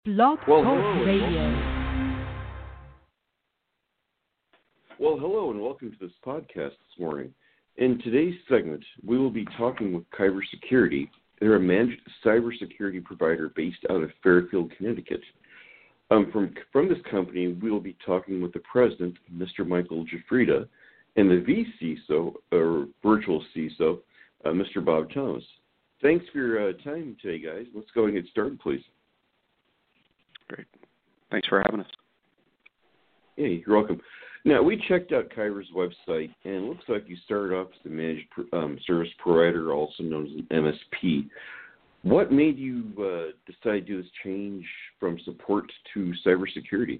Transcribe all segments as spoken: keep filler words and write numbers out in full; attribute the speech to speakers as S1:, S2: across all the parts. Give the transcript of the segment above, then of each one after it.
S1: Blog
S2: Well,
S1: Talk
S2: hello, and
S1: Radio.
S2: Well, hello, and welcome to this podcast this morning. In today's segment, we will be talking with Kyber Security. They're a managed cybersecurity provider based out of Fairfield, Connecticut. Um, from from this company, we will be talking with the president, Mister Michael Giuffrida, and the V C I S O, or virtual C I S O, uh, Mister Bob Thomas. Thanks for your uh, time today, guys. Let's go and get started, please.
S3: Great. Thanks for having us.
S2: Yeah, you're welcome. Now, we checked out Kyber's website, and it looks like you started off as a managed um, service provider, also known as an M S P. What made you uh, decide to do this change from support to cybersecurity?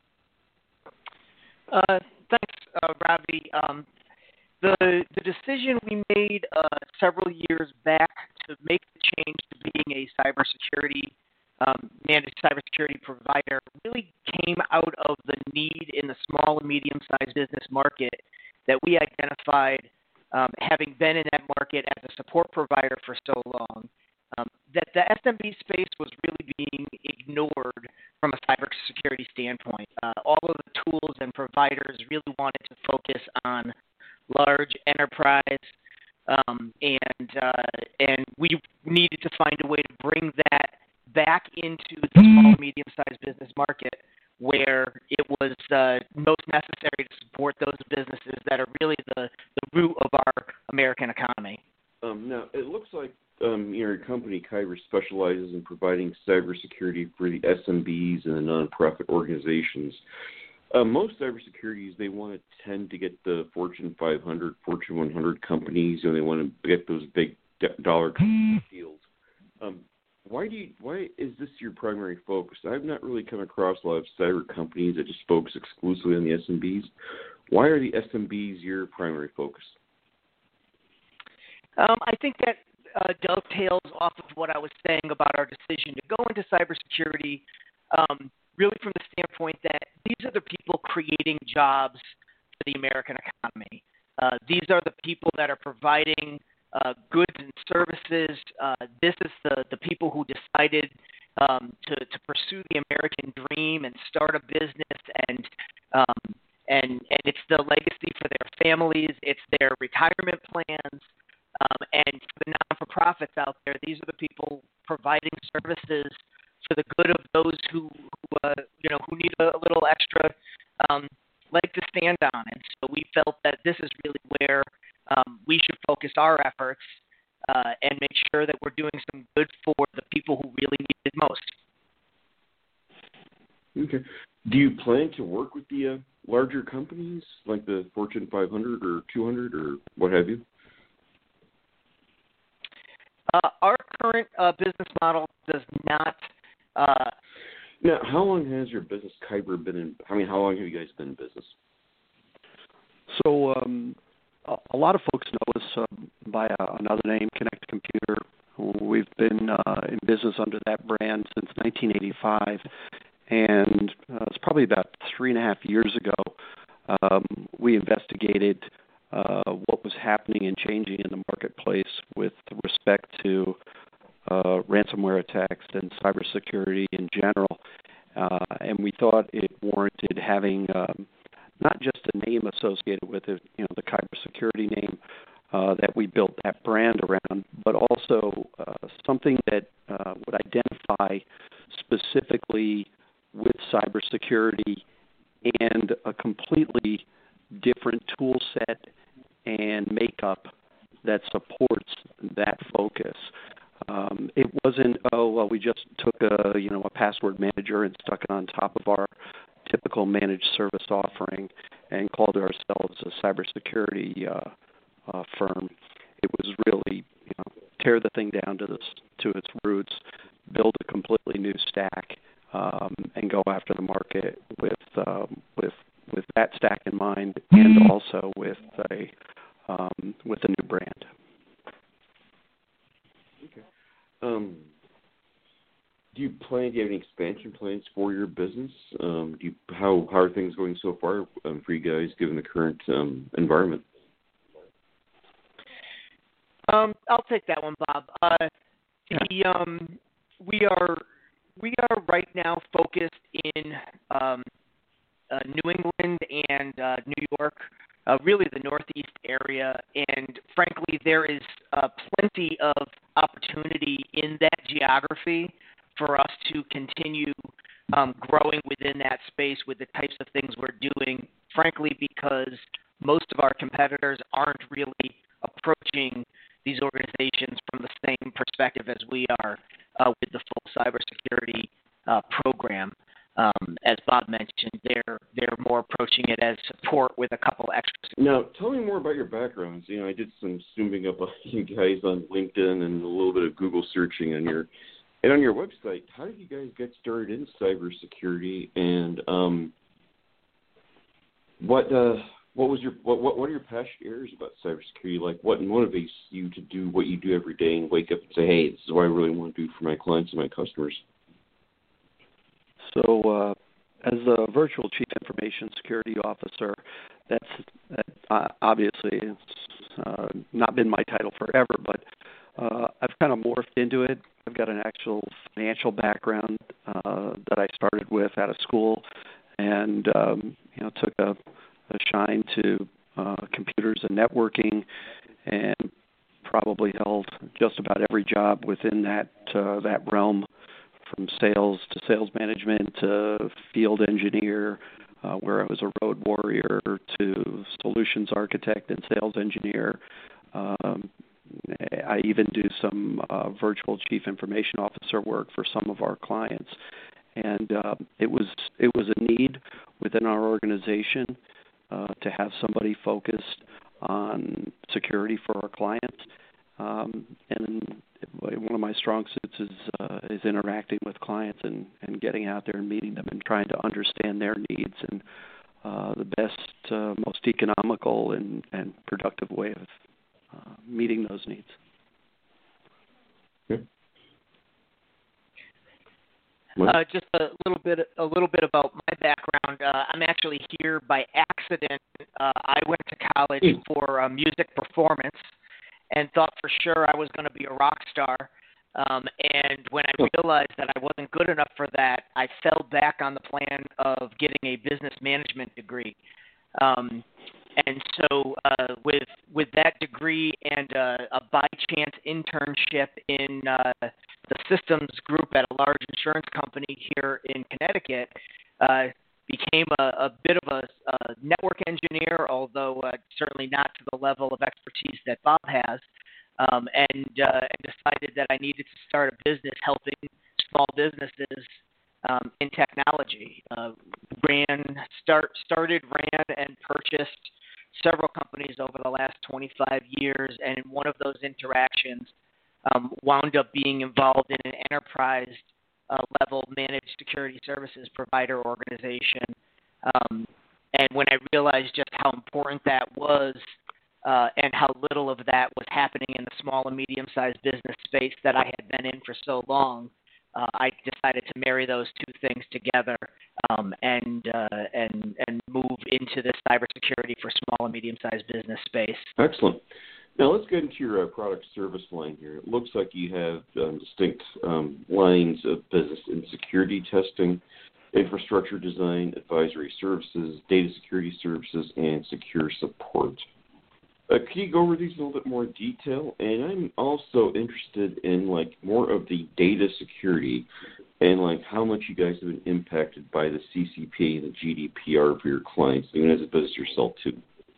S4: Uh, thanks, uh, Robbie. Um, the the decision we made uh, several years back to make the change to being a cybersecurity um, managed cybersecurity provider really came out of the need in the small and medium-sized business market that we identified, um, having been in that market as a support provider for so long. Um, that the S M B space was really being ignored from a cybersecurity standpoint. Uh, all of the tools and providers really wanted to focus on large enterprise, um, and uh, and we needed to find a way to bring that back into the small and medium-sized business market, where it was uh, most necessary to support those businesses that are really the, the root of our American economy.
S2: Um, now, it looks like um, your company, Kyber, specializes in providing cybersecurity for the S M Bs and the nonprofit organizations. Uh, most cybersecurities, they want to tend to get the Fortune five hundred, Fortune one hundred companies, and they want to get those big dollar deals. Um, why do you, why is this your primary focus? I've not really come across a lot of cyber companies that just focus exclusively on the S M Bs. Why are the S M Bs your primary focus?
S4: Um, I think that uh, dovetails off of what I was saying about our decision to go into cybersecurity, um, really from the standpoint that these are the people creating jobs for the American economy. Uh, these are the people that are providing uh, goods and services. Uh, this is the, the people who decided um, to, to pursue the American dream and start a business, and um, and and it's the legacy for their families. It's their retirement plans. Um, and for the non-for-profits out there, these are the people providing services for the good of those who, who uh, you know, who need a, a little extra um, leg to stand on. And so we felt that this is really where um, we should focus our efforts uh, and make sure that we're doing some good for the people who really need it most.
S2: Okay. Do you plan to work with the uh, larger companies like the Fortune five hundred or two hundred or what have you?
S4: Uh, our current uh, business model does not. Uh,
S2: now, how long has your business, Kyber, been in? I mean, how long have you guys been in business?
S3: So um, a, a lot of folks know us uh, by uh, another name, Connect Computer. We've been uh, in business under that brand since nineteen eighty-five, and uh, it's probably about three and a half years ago um, we investigated Uh, what was happening and changing in the marketplace with respect to uh, ransomware attacks and cybersecurity in general. Uh, and we thought it warranted having um, not just a name associated with it, you know, the Kyber Security name uh, that we built that brand around, but also uh, something that uh, would identify specifically with cybersecurity and a completely different tool set and makeup that supports that focus. Um, it wasn't, oh, well, we just took a, you know, a password manager and stuck it on top of our typical managed service offering and called ourselves a cybersecurity uh, uh, firm. It was really, you know, tear the thing down to this, to its roots, build a completely new stack, um, and go after the market with um, with with that stack in mind, and also with a um, with a new brand.
S2: Okay. Um, do you plan? Do you have any expansion plans for your business? Um, do you, how how are things going so far um, for you guys, given the current um, environment?
S4: Um, I'll take that one, Bob. Uh, the um, we are we are right now focused in um, uh, New England and uh, New York, uh, really the Northeast area, and frankly, there is uh, plenty of opportunity in that geography for us to continue um, growing within that space with the types of things we're doing, frankly, because most of our competitors aren't really approaching these organizations from the same perspective as we are uh, with the full cybersecurity uh, program. Um, as Bob mentioned, they're they're more approaching it as support with a couple extras.
S2: Now, tell me more about your backgrounds. You know, I did some snooping up on you guys on LinkedIn and a little bit of Google searching on your and on your website. How did you guys get started in cybersecurity, and um, what uh, what was your what, what what are your passionate areas about cybersecurity? Like, what motivates you to do what you do every day and wake up and say, "Hey, this is what I really want to do for my clients and my customers"?
S3: So, uh, as a virtual chief information security officer, that's that, uh, obviously it's uh, not been my title forever, but uh, I've kind of morphed into it. I've got an actual financial background uh, that I started with out of school, and um, you know took a, a shine to uh, computers and networking, and probably held just about every job within that uh, that realm, from sales to sales management to field engineer, uh, where I was a road warrior, to solutions architect and sales engineer. Um, I even do some uh, virtual chief information officer work for some of our clients, and uh, it was it was a need within our organization uh, to have somebody focused on security for our clients. Um, and one of my strong suits is uh, is interacting with clients and, and getting out there and meeting them and trying to understand their needs and uh, the best, uh, most economical and, and productive way of uh, meeting those needs.
S2: Okay.
S4: Uh, just a little bit, a little bit about my background. Uh, I'm actually here by accident. Uh, I went to college for uh, music performance, and thought for sure I was going to be a rock star. Um, and when I realized that I wasn't good enough for that, I fell back on the plan of getting a business management degree. Um, and so uh, with with that degree and uh, a by chance internship in uh, the systems group at a large insurance company here in Connecticut, uh, became a, a bit of a, a network engineer, although uh, certainly not to the level of expertise that Bob has, um, and, uh, and decided that I needed to start a business helping small businesses um, in technology. Uh, ran, start, started, ran, and purchased several companies over the last twenty-five years, and in one of those interactions um, wound up being involved in an enterprise Uh, level managed security services provider organization. Um, and when I realized just how important that was uh, and how little of that was happening in the small and medium-sized business space that I had been in for so long, uh, I decided to marry those two things together um, and, uh, and, and move into this cybersecurity for small and medium-sized business space.
S2: Excellent. Now, let's get into your uh, product service line here. It looks like you have um, distinct um, lines of business in security testing, infrastructure design, advisory services, data security services, and secure support. Uh, can you go over these in a little bit more detail? And I'm also interested in, like, more of the data security and, like, how much you guys have been impacted by the C C P A and the G D P R for your clients, even as a business yourself, too.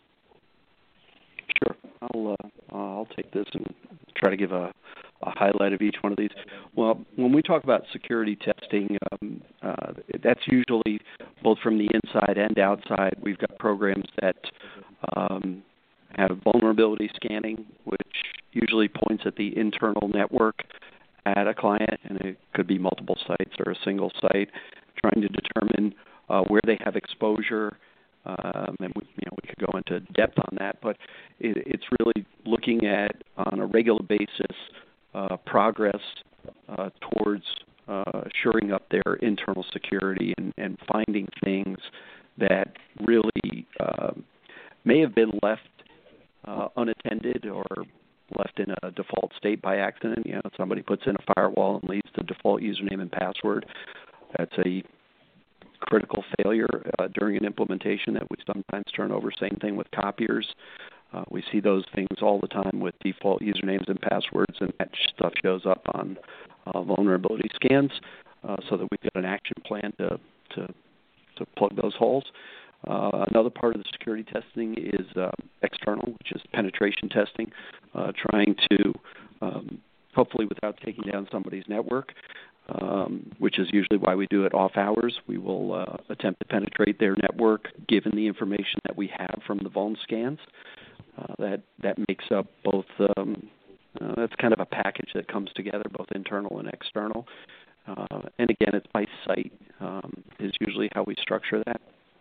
S3: Sure. I'll uh, I'll take this and try to give a, a highlight of each one of these. Well, when we talk about security testing, um, uh, that's usually both from the inside and outside. We've got programs that um, have vulnerability scanning, which usually points at the internal network at a client, and it could be multiple sites or a single site, trying to determine uh, where they have exposure. Um, and we, you know, we could go into depth on that, but it, it's really looking at, on a regular basis, uh, progress uh, towards uh, shoring up their internal security and, and finding things that really uh, may have been left uh, unattended or left in a default state by accident. You know, somebody puts in a firewall and leaves the default username and password. That's a critical failure uh, during an implementation that we sometimes turn over. Same thing with copiers. Uh, we see those things all the time with default usernames and passwords, and that stuff shows up on uh, vulnerability scans uh, so that we've got an action plan to to, to plug those holes. Uh, another part of the security testing is uh, external, which is penetration testing, uh, trying to, um, hopefully without taking down somebody's network, um, which is usually why we do it off hours. We will uh, attempt to penetrate their network given the information that we have from the vuln scans. Uh, that, that makes up both, um, uh, that's kind of a package that comes together, both internal and external. Uh, and again, it's by site um, is usually how we structure that.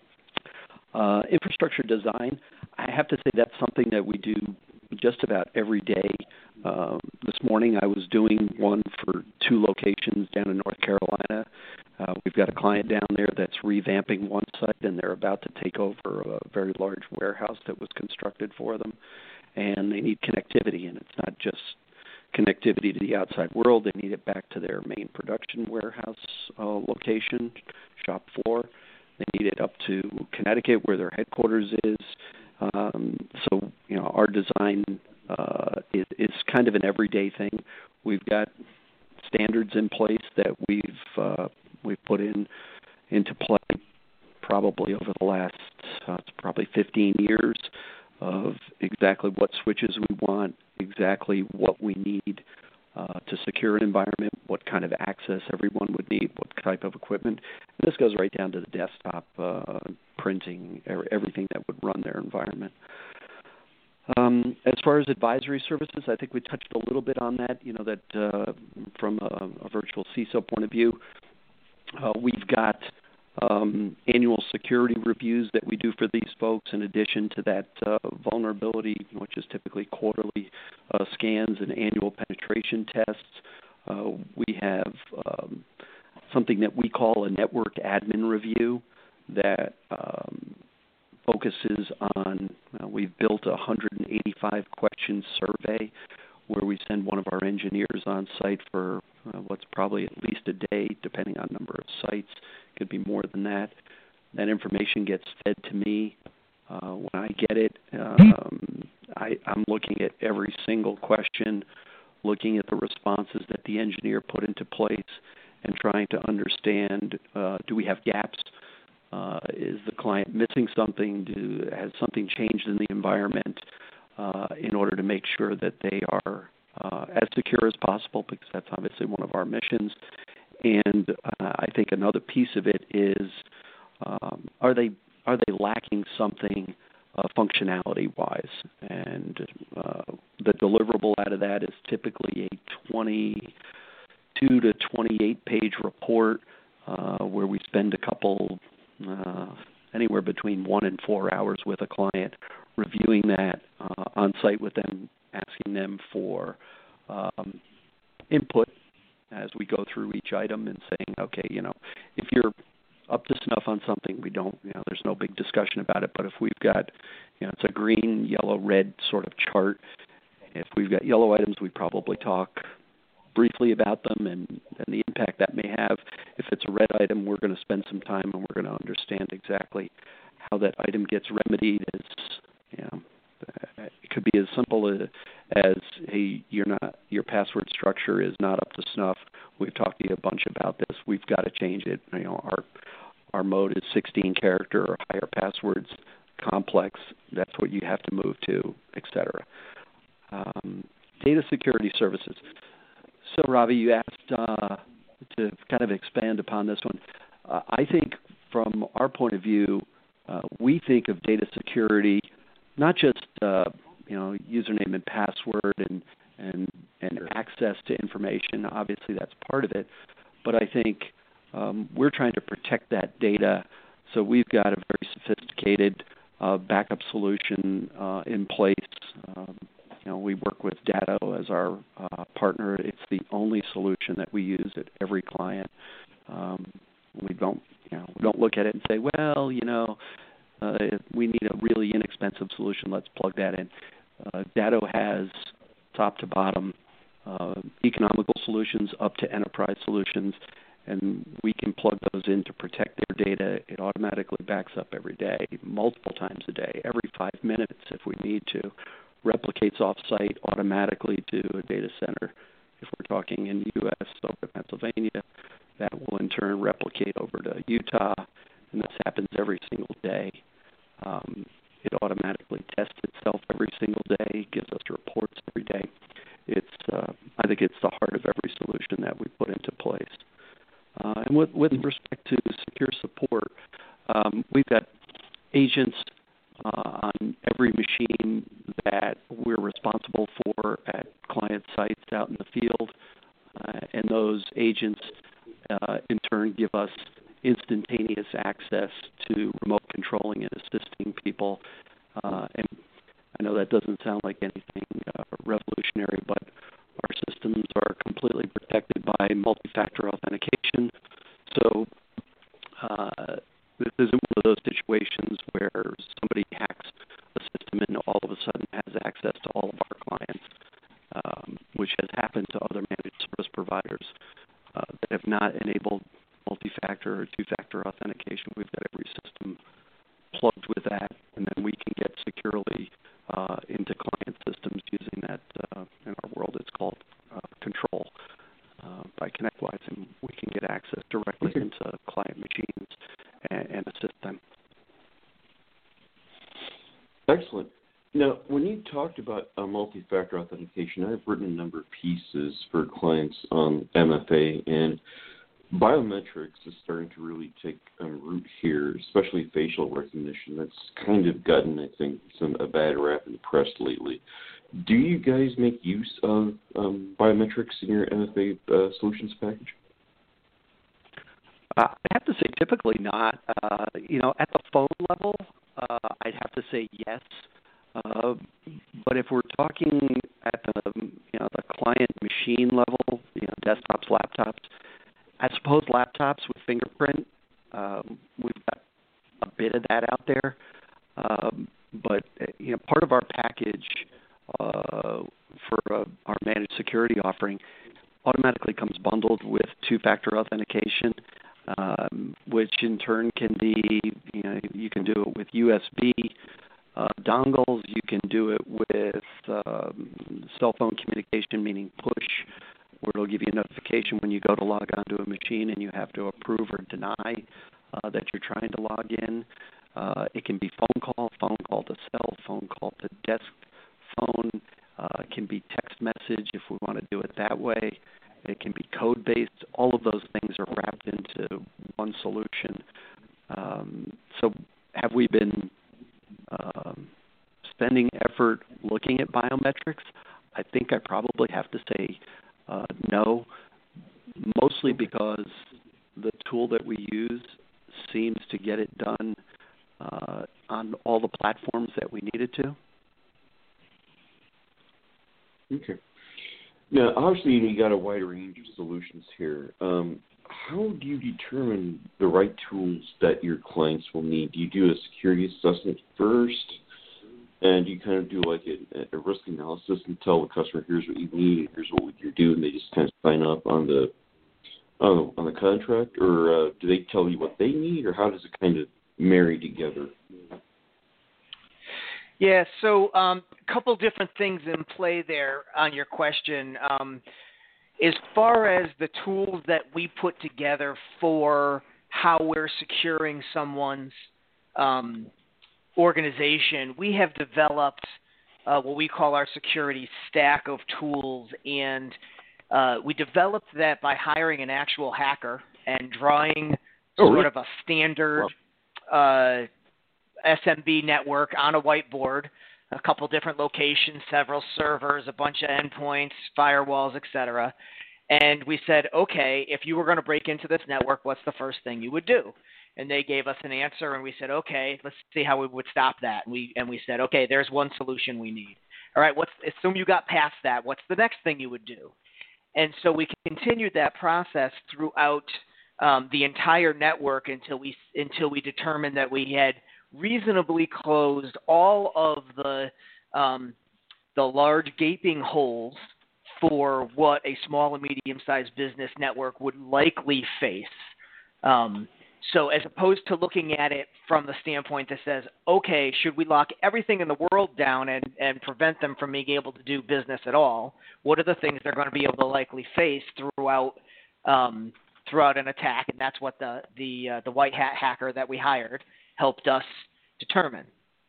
S3: Uh, infrastructure design, I have to say that's something that we do just about every day. Um, this morning I was doing one for two locations down in North Carolina. Uh, we've got a client down there that's revamping one site, and they're about to take over a very large warehouse that was constructed for them. And they need connectivity, and it's not just connectivity to the outside world. They need it back to their main production warehouse uh, location, shop floor. They need it up to Connecticut, where their headquarters is. Um, so, you know, our design uh, is, is kind of an everyday thing. We've got standards in place that we've uh, we've put in into play probably over the last uh, it's probably fifteen years of exactly what switches we want, exactly what we need uh, to secure an environment, what kind of access everyone would need, what type of equipment. And this goes right down to the desktop uh, printing, everything that would run their environment. Um, as far as advisory services, I think we touched a little bit on that, you know, that uh, from a, a virtual C I S O point of view, uh, we've got um, annual security reviews that we do for these folks in addition to that uh, vulnerability, which is typically quarterly uh, scans and annual penetration tests. Uh, we have um, something that we call a network admin review that um, focuses on, uh, we've built a one hundred eighty-five question survey where we send one of our engineers on site for uh, what's probably at least a day, depending on number of sites. Could be more than that. That information gets fed to me. Uh, when I get it, um, I, I'm looking at every single question, looking at the responses that the engineer put into place, and trying to understand, uh, do we have gaps? Uh, is the client missing something? Do, has something changed in the environment uh, in order to make sure that they are uh, as secure as possible, because that's obviously one of our missions. And uh, I think another piece of it is, um, are they are they lacking something uh, functionality-wise? And uh, the deliverable out of that is typically a twenty-two to twenty-eight page report uh, where we spend a couple, uh, anywhere between one and four hours with a client, reviewing that uh, on site with them, asking them for um, input as we go through each item and saying, okay, you know, if you're up to snuff on something, we don't, you know, there's no big discussion about it. But if we've got, you know, it's a green, yellow, red sort of chart. If we've got yellow items, we probably talk briefly about them and, and the impact that may have. If it's a red item, we're going to spend some time and we're going to understand exactly how that item gets remedied. As, you know, it could be as simple as, as hey, you're not, your password structure is not up to snuff. We've talked to you a bunch about this. We've got to change it. You know, our our mode is sixteen character or higher passwords, complex. That's what you have to move to, et cetera. Um, data security services. So, Ravi, you asked uh, to kind of expand upon this one. Uh, I think from our point of view, uh, we think of data security not just uh, you know username and password and and and access to information. Obviously, that's part of it. But I think um, we're trying to protect that data. So we've got a very sophisticated uh, backup solution uh, in place. Um, you know, we work with Datto as our uh, partner. It's the only solution that we use at every client. Um, we don't, you know, we don't look at it and say, well, you know, uh, we need a really inexpensive solution. Let's plug that in. Uh, Datto has top to bottom, uh, economical solutions up to enterprise solutions, and we can plug those in to protect their data. It automatically backs up every day, multiple times a day, every five minutes if we need to, replicates off-site automatically to a data center. If we're talking in the U S over to Pennsylvania, that will in turn replicate over to Utah, and this happens every single day. Um, it automatically tests itself every single day, gives us reports every day. It's, uh, I think it's the heart of every solution that we put into place. Uh, and with, with respect to secure support, um, we've got agents uh, on every machine that we're responsible for at client sites out in the field, uh, and those agents uh, in turn give us instantaneous access to remote controlling and assisting people. Uh, and I know that doesn't sound like anything uh, revolutionary, but our systems are completely protected by multi-factor authentication. So uh, this isn't one of those situations where somebody hacks a system and all of a sudden has access to all of our clients, um, which has happened to other managed service providers uh, that have not enabled multi-factor or two-factor authentication. We've got every system plugged with that, and then we can get securely uh, into client systems using that. Uh, in our world, it's called uh, control uh, by ConnectWise, and we can get access directly into client machines and, and assist them.
S2: Excellent. Now, when you talked about uh, multi-factor authentication, I've written a number of pieces for clients on M F A, and biometrics is starting to really take um, root here, especially facial recognition. That's kind of gotten, I think, some a bad rap in the press lately. Do you guys make use of um, biometrics in your M F A uh, solutions package?
S3: Uh, I have to say, typically not. Uh, you know, at the phone level, uh, I'd have to say yes. Uh, but if we're talking at the you know the client machine level, you know, desktops, laptops, I suppose laptops with fingerprint, um, we've got a bit of that out there. Um, but you know, part of our package uh, for uh, our managed security offering automatically comes bundled with two-factor authentication, um, which in turn can be, you know, you can do it with U S B uh, dongles. You can do it with um, cell phone communication, meaning push, where it'll give you a notification when you go to log onto a machine and you have to approve or deny uh, that you're trying to log in. Uh, it can be phone call, phone call to cell, phone call to desk phone. Uh, it can be text message if we want to do it that way. It can be code-based. All of those things are wrapped into one solution. Um, so have we been um, spending effort looking at biometrics? I think I probably have to say uh, no, mostly because the tool that we use seems to get it done uh, on all the platforms that we needed to.
S2: Okay. Now, obviously, you got a wide range of solutions here. Um, how do you determine the right tools that your clients will need? Do you do a security assessment first, and you kind of do like a, a risk analysis and tell the customer, here's what you need, and here's what you're doing, and they just kind of sign up on the on the, on the contract, or uh, do they tell you what they need, or how does it kind of marry together?
S4: Yeah, so a um, couple different things in play there on your question. Um, as far as the tools that we put together for how we're securing someone's um, organization, we have developed uh, what we call our security stack of tools, and uh, we developed that by hiring an actual hacker and drawing
S2: oh,
S4: sort
S2: really?
S4: of a standard wow. uh, S M B network on a whiteboard, a couple different locations, several servers, a bunch of endpoints, firewalls, et cetera. And we said, okay, if you were going to break into this network, what's the first thing you would do? And they gave us an answer, and we said, okay, let's see how we would stop that. And we and we said, okay, there's one solution we need. All right, what's assume you got past that. What's the next thing you would do? And so we continued that process throughout um, the entire network until we until we determined that we had reasonably closed all of the um, the large gaping holes for what a small and medium-sized business network would likely face. Um, so as opposed to looking at it from the standpoint that says, okay, should we lock everything in the world down and, and prevent them from being able to do business at all? What are the things they're going to be able to likely face throughout um, throughout an attack? And that's what the the uh, the white hat hacker that we hired helped us determine.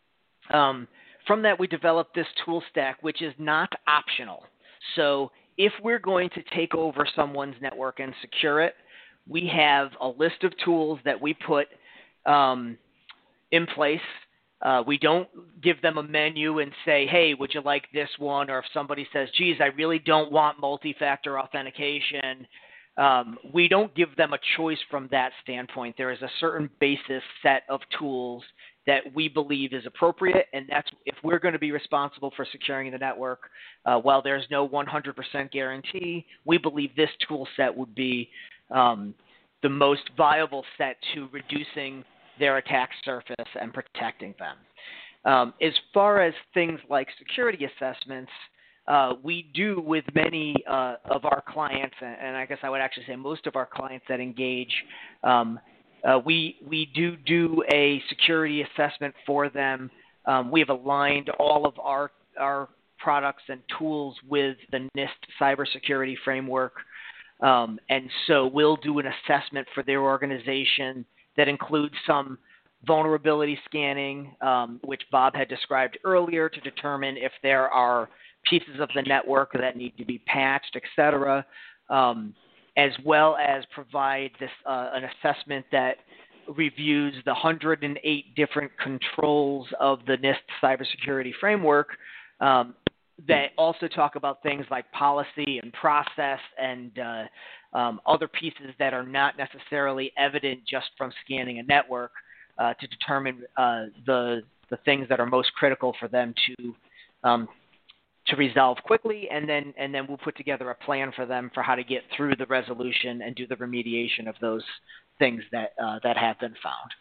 S4: Um, from that, we developed this tool stack, which is not optional. So if we're going to take over someone's network and secure it, we have a list of tools that we put um, in place. Uh, we don't give them a menu and say, hey, would you like this one? Or if somebody says, geez, I really don't want multi-factor authentication, um, we don't give them a choice from that standpoint. There is a certain basis set of tools that we believe is appropriate, and that's if we're going to be responsible for securing the network, uh, while there's no one hundred percent guarantee, we believe this tool set would be um, the most viable set to reducing their attack surface and protecting them. Um, as far as things like security assessments, uh, we do with many uh, of our clients, and I guess I would actually say most of our clients that engage, um, uh, we we do do a security assessment for them. Um, we have aligned all of our our products and tools with the NIST cybersecurity framework. Um, and so we'll do an assessment for their organization that includes some vulnerability scanning, um, which Bob had described earlier, to determine if there are pieces of the network that need to be patched, et cetera, um, as well as provide this uh, an assessment that reviews the one hundred eight different controls of the NIST cybersecurity framework, um, that also talk about things like policy and process and uh, um, other pieces that are not necessarily evident just from scanning a network, uh, to determine uh, the the things that are most critical for them to um, to resolve quickly, and then and then we'll put together a plan for them for how to get through the resolution and do the remediation of those things that uh, that have been found.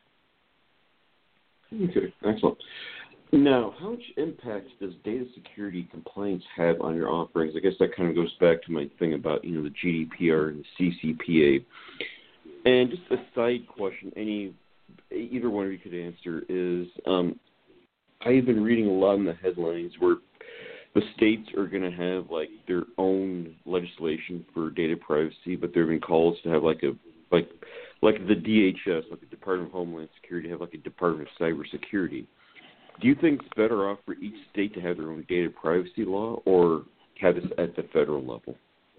S2: Okay, excellent. Now, how much impact does data security compliance have on your offerings? I guess that kind of goes back to my thing about, you know, the G D P R and the C C P A. And just a side question, any either one of you could answer is, um, I've been reading a lot in the headlines where the states are going to have like their own legislation for data privacy, but there have been calls to have like a like like the D H S, like the Department of Homeland Security, have like a Department of Cybersecurity. Do you think it's better off for each state to have their own data privacy law, or have this at the federal level?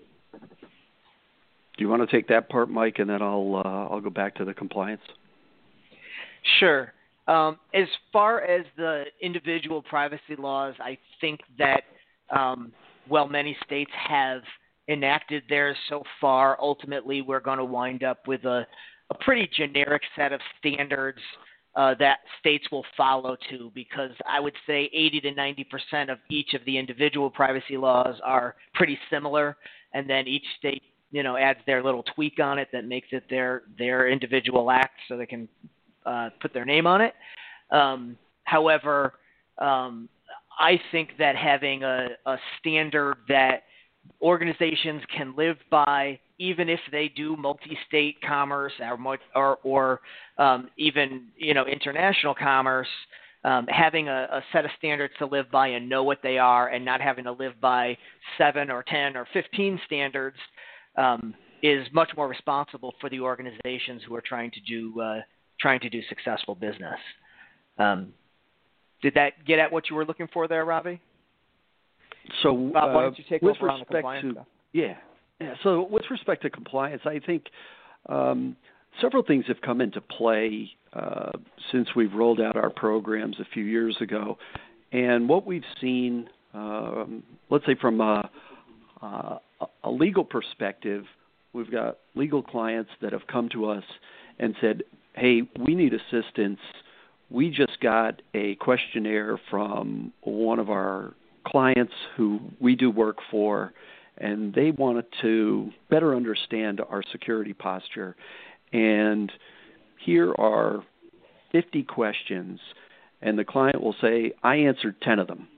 S3: Do you want to take that part, Mike, and then I'll uh, I'll go back to the compliance?
S4: Sure. Um, as far as the individual privacy laws, I think that um, while many states have enacted theirs so far, ultimately we're going to wind up with a, a pretty generic set of standards uh, that states will follow to, because I would say eighty to ninety percent of each of the individual privacy laws are pretty similar, and then each state, you know, adds their little tweak on it that makes it their their individual act, so they can uh, put their name on it. Um, however, um, I think that having a, a standard that organizations can live by, even if they do multi-state commerce or or, or um, even you know international commerce, um, having a, a set of standards to live by and know what they are, and not having to live by seven or ten or fifteen standards, um, is much more responsible for the organizations who are trying to do uh, trying to do successful business. Um, did that get at what you were looking for there, Robbie?
S3: So,
S4: Bob, why don't you take
S3: with
S4: over on the
S3: respect
S4: compliance
S3: to
S4: stuff?
S3: yeah, yeah. So, with respect to compliance, I think um, several things have come into play uh, since we've rolled out our programs a few years ago, and what we've seen, um, let's say from a, a, a legal perspective, we've got legal clients that have come to us and said, "Hey, we need assistance. We just got a questionnaire from one of our clients who we do work for, and they wanted to better understand our security posture. And here are fifty questions, and the client will say, I answered ten of them.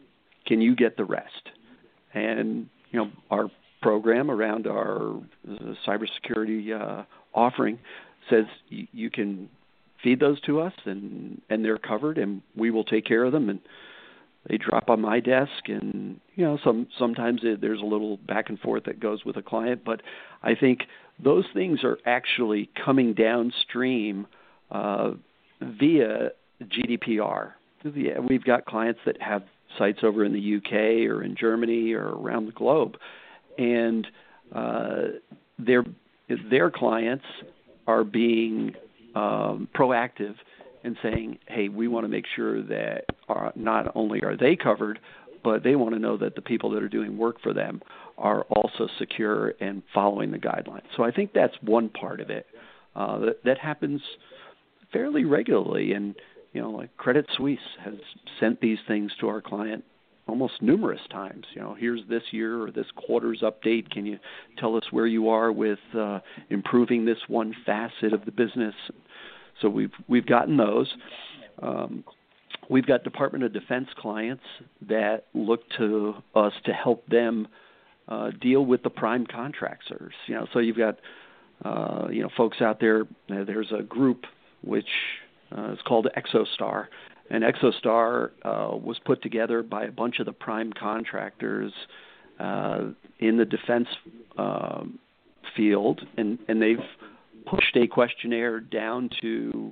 S3: can you get the rest? And, you know, our program around our uh, cybersecurity uh, offering says y- you can feed those to us, and, and they're covered, and we will take care of them. And they drop on my desk, and, you know, some sometimes it, there's a little back and forth that goes with a client. But I think those things are actually coming downstream uh, via G D P R. We've got clients that have sites over in the U K or in Germany or around the globe, and uh, their their clients are being um, proactive and saying, hey, we want to make sure that our, not only are they covered, but they want to know that the people that are doing work for them are also secure and following the guidelines. So I think that's one part of it. Uh, that, that happens fairly regularly, and you know, like Credit Suisse has sent these things to our client almost numerous times. You know, here's this year or this quarter's update. Can you tell us where you are with uh, improving this one facet of the business? So we've we've gotten those. Um, we've got Department of Defense clients that look to us to help them uh, deal with the prime contractors. You know, so you've got uh, you know folks out there. Uh, there's a group which uh, is called ExoStar. And ExoStar uh, was put together by a bunch of the prime contractors uh, in the defense uh, field, and, and they've pushed a questionnaire down to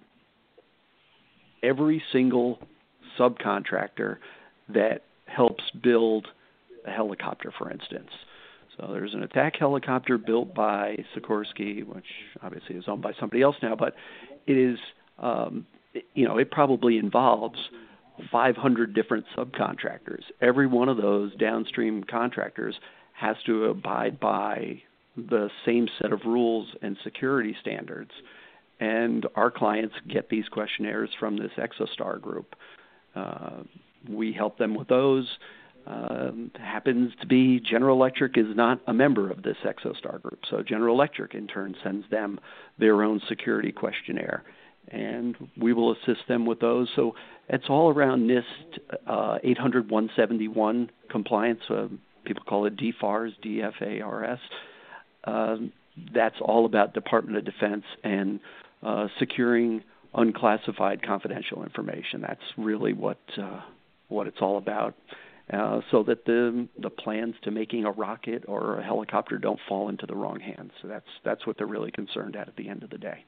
S3: every single subcontractor that helps build a helicopter, for instance. So there's an attack helicopter built by Sikorsky, which obviously is owned by somebody else now, but it is um, – you know, it probably involves five hundred different subcontractors. Every one of those downstream contractors has to abide by the same set of rules and security standards. And our clients get these questionnaires from this ExoStar group. Uh, we help them with those. Um, happens to be General Electric is not a member of this ExoStar group. So General Electric, in turn, sends them their own security questionnaire, and we will assist them with those. So it's all around NIST uh, eight hundred dash one seventy-one compliance. Uh, people call it D FARS, D F A R S. Um, that's all about Department of Defense and uh, securing unclassified confidential information. That's really what uh, what it's all about, uh, so that the the plans to making a rocket or a helicopter don't fall into the wrong hands. So that's that's what they're really concerned at at the end of the day.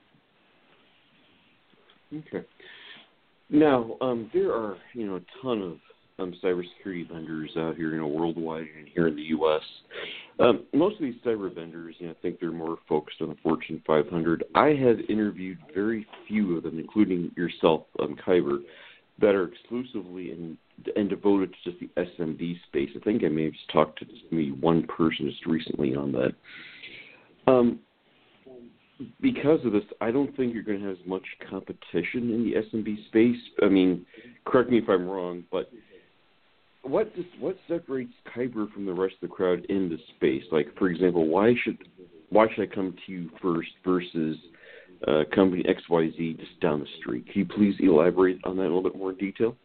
S2: Okay. Now, um, there are, you know, a ton of um, cybersecurity vendors out here, you know, worldwide and here in the U S. Um, most of these cyber vendors, you know, I think they're more focused on the Fortune five hundred. I have interviewed very few of them, including yourself, um, Kyber, that are exclusively in, and devoted to just the S M B space. I think I may have just talked to maybe one person just recently on that. Um, Because of this, I don't think you're going to have as much competition in the S M B space. I mean, correct me if I'm wrong, but what does, what separates Kyber from the rest of the crowd in this space? Like, for example, why should why should I come to you first versus uh, company X Y Z just down the street? Can you please elaborate on that a little bit more in detail?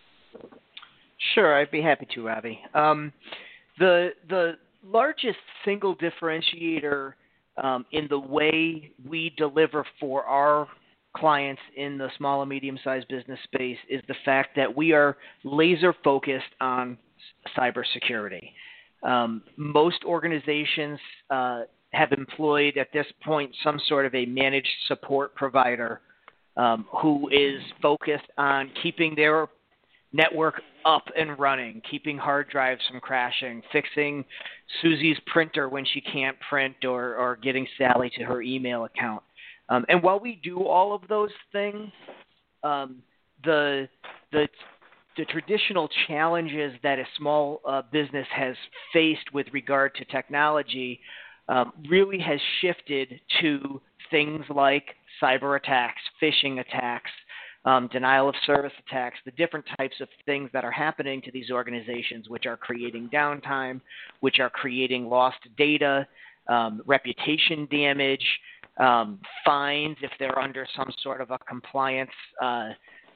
S4: Sure, I'd be happy to, Ravi. Um, the the largest single differentiator Um, in the way we deliver for our clients in the small and medium-sized business space is the fact that we are laser-focused on cybersecurity. Um, most organizations uh, have employed at this point some sort of a managed support provider um, who is focused on keeping their network up and running, keeping hard drives from crashing, fixing Susie's printer when she can't print, or, or getting Sally to her email account. Um, and while we do all of those things, um, the the the traditional challenges that a small uh, business has faced with regard to technology um, really has shifted to things like cyber attacks, phishing attacks, Um, denial of service attacks, the different types of things that are happening to these organizations, which are creating downtime, which are creating lost data, um, reputation damage, um, fines if they're under some sort of a compliance uh,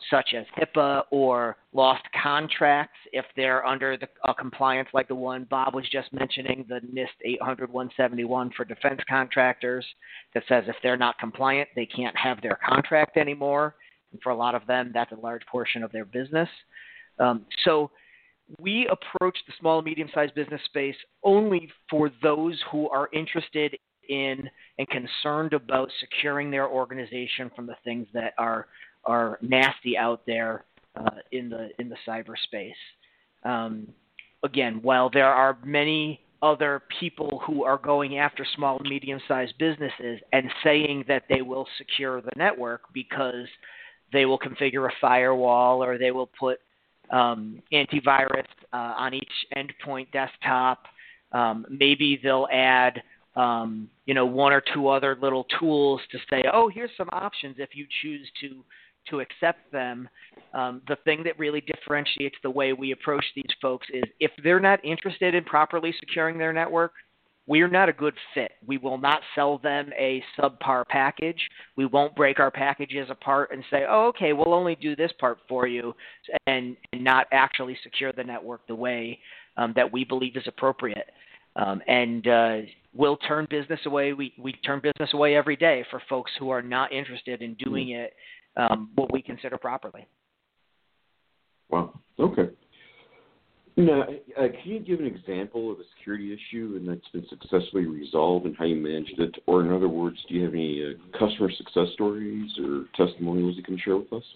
S4: such as HIPAA or lost contracts if they're under the uh, compliance like the one Bob was just mentioning, the NIST eight hundred dash one seventy-one for defense contractors that says if they're not compliant, they can't have their contract anymore. And for a lot of them, that's a large portion of their business. Um, so we approach the small and medium-sized business space only for those who are interested in and concerned about securing their organization from the things that are are nasty out there uh, in the in the cyberspace. Um, again, while there are many other people who are going after small and medium-sized businesses and saying that they will secure the network because they will configure a firewall or they will put um, antivirus uh, on each endpoint desktop, um, maybe they'll add um, you know one or two other little tools to say, oh, here's some options if you choose to to accept them. Um, the thing that really differentiates the way we approach these folks is if they're not interested in properly securing their network, we're not a good fit. We will not sell them a subpar package. We won't break our packages apart and say, oh, okay, we'll only do this part for you and, and not actually secure the network the way um, that we believe is appropriate. Um, and uh, we'll turn business away. We, we turn business away every day for folks who are not interested in doing it Um, what we consider properly.
S2: Wow. Okay. Now, uh, can you give an example of a security issue and that's been successfully resolved and how you managed it? Or in other words, do you have any uh, customer success stories or testimonials you can share with us?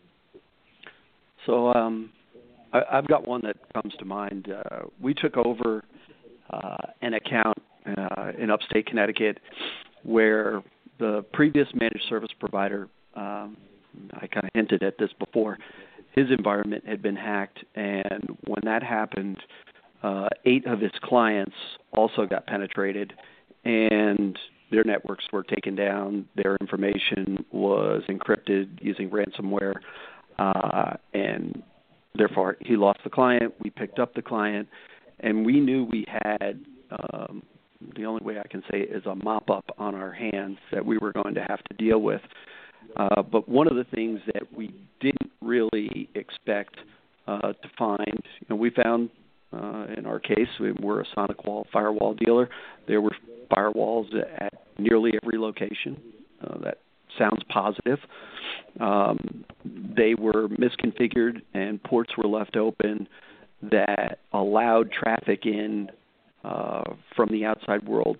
S3: So um, I, I've got one that comes to mind. Uh, we took over uh, an account uh, in upstate Connecticut where the previous managed service provider, um, I kind of hinted at this before, his environment had been hacked, and when that happened, uh, eight of his clients also got penetrated, and their networks were taken down. Their information was encrypted using ransomware, uh, and therefore he lost the client. We picked up the client, and we knew we had um, the only way I can say it is a mop-up on our hands that we were going to have to deal with. Uh, but one of the things that we didn't really expect uh, to find, you know, we found uh, in our case, we we're a SonicWall firewall dealer. There were firewalls at nearly every location. Uh, that sounds positive. Um, they were misconfigured and ports were left open that allowed traffic in uh, from the outside world,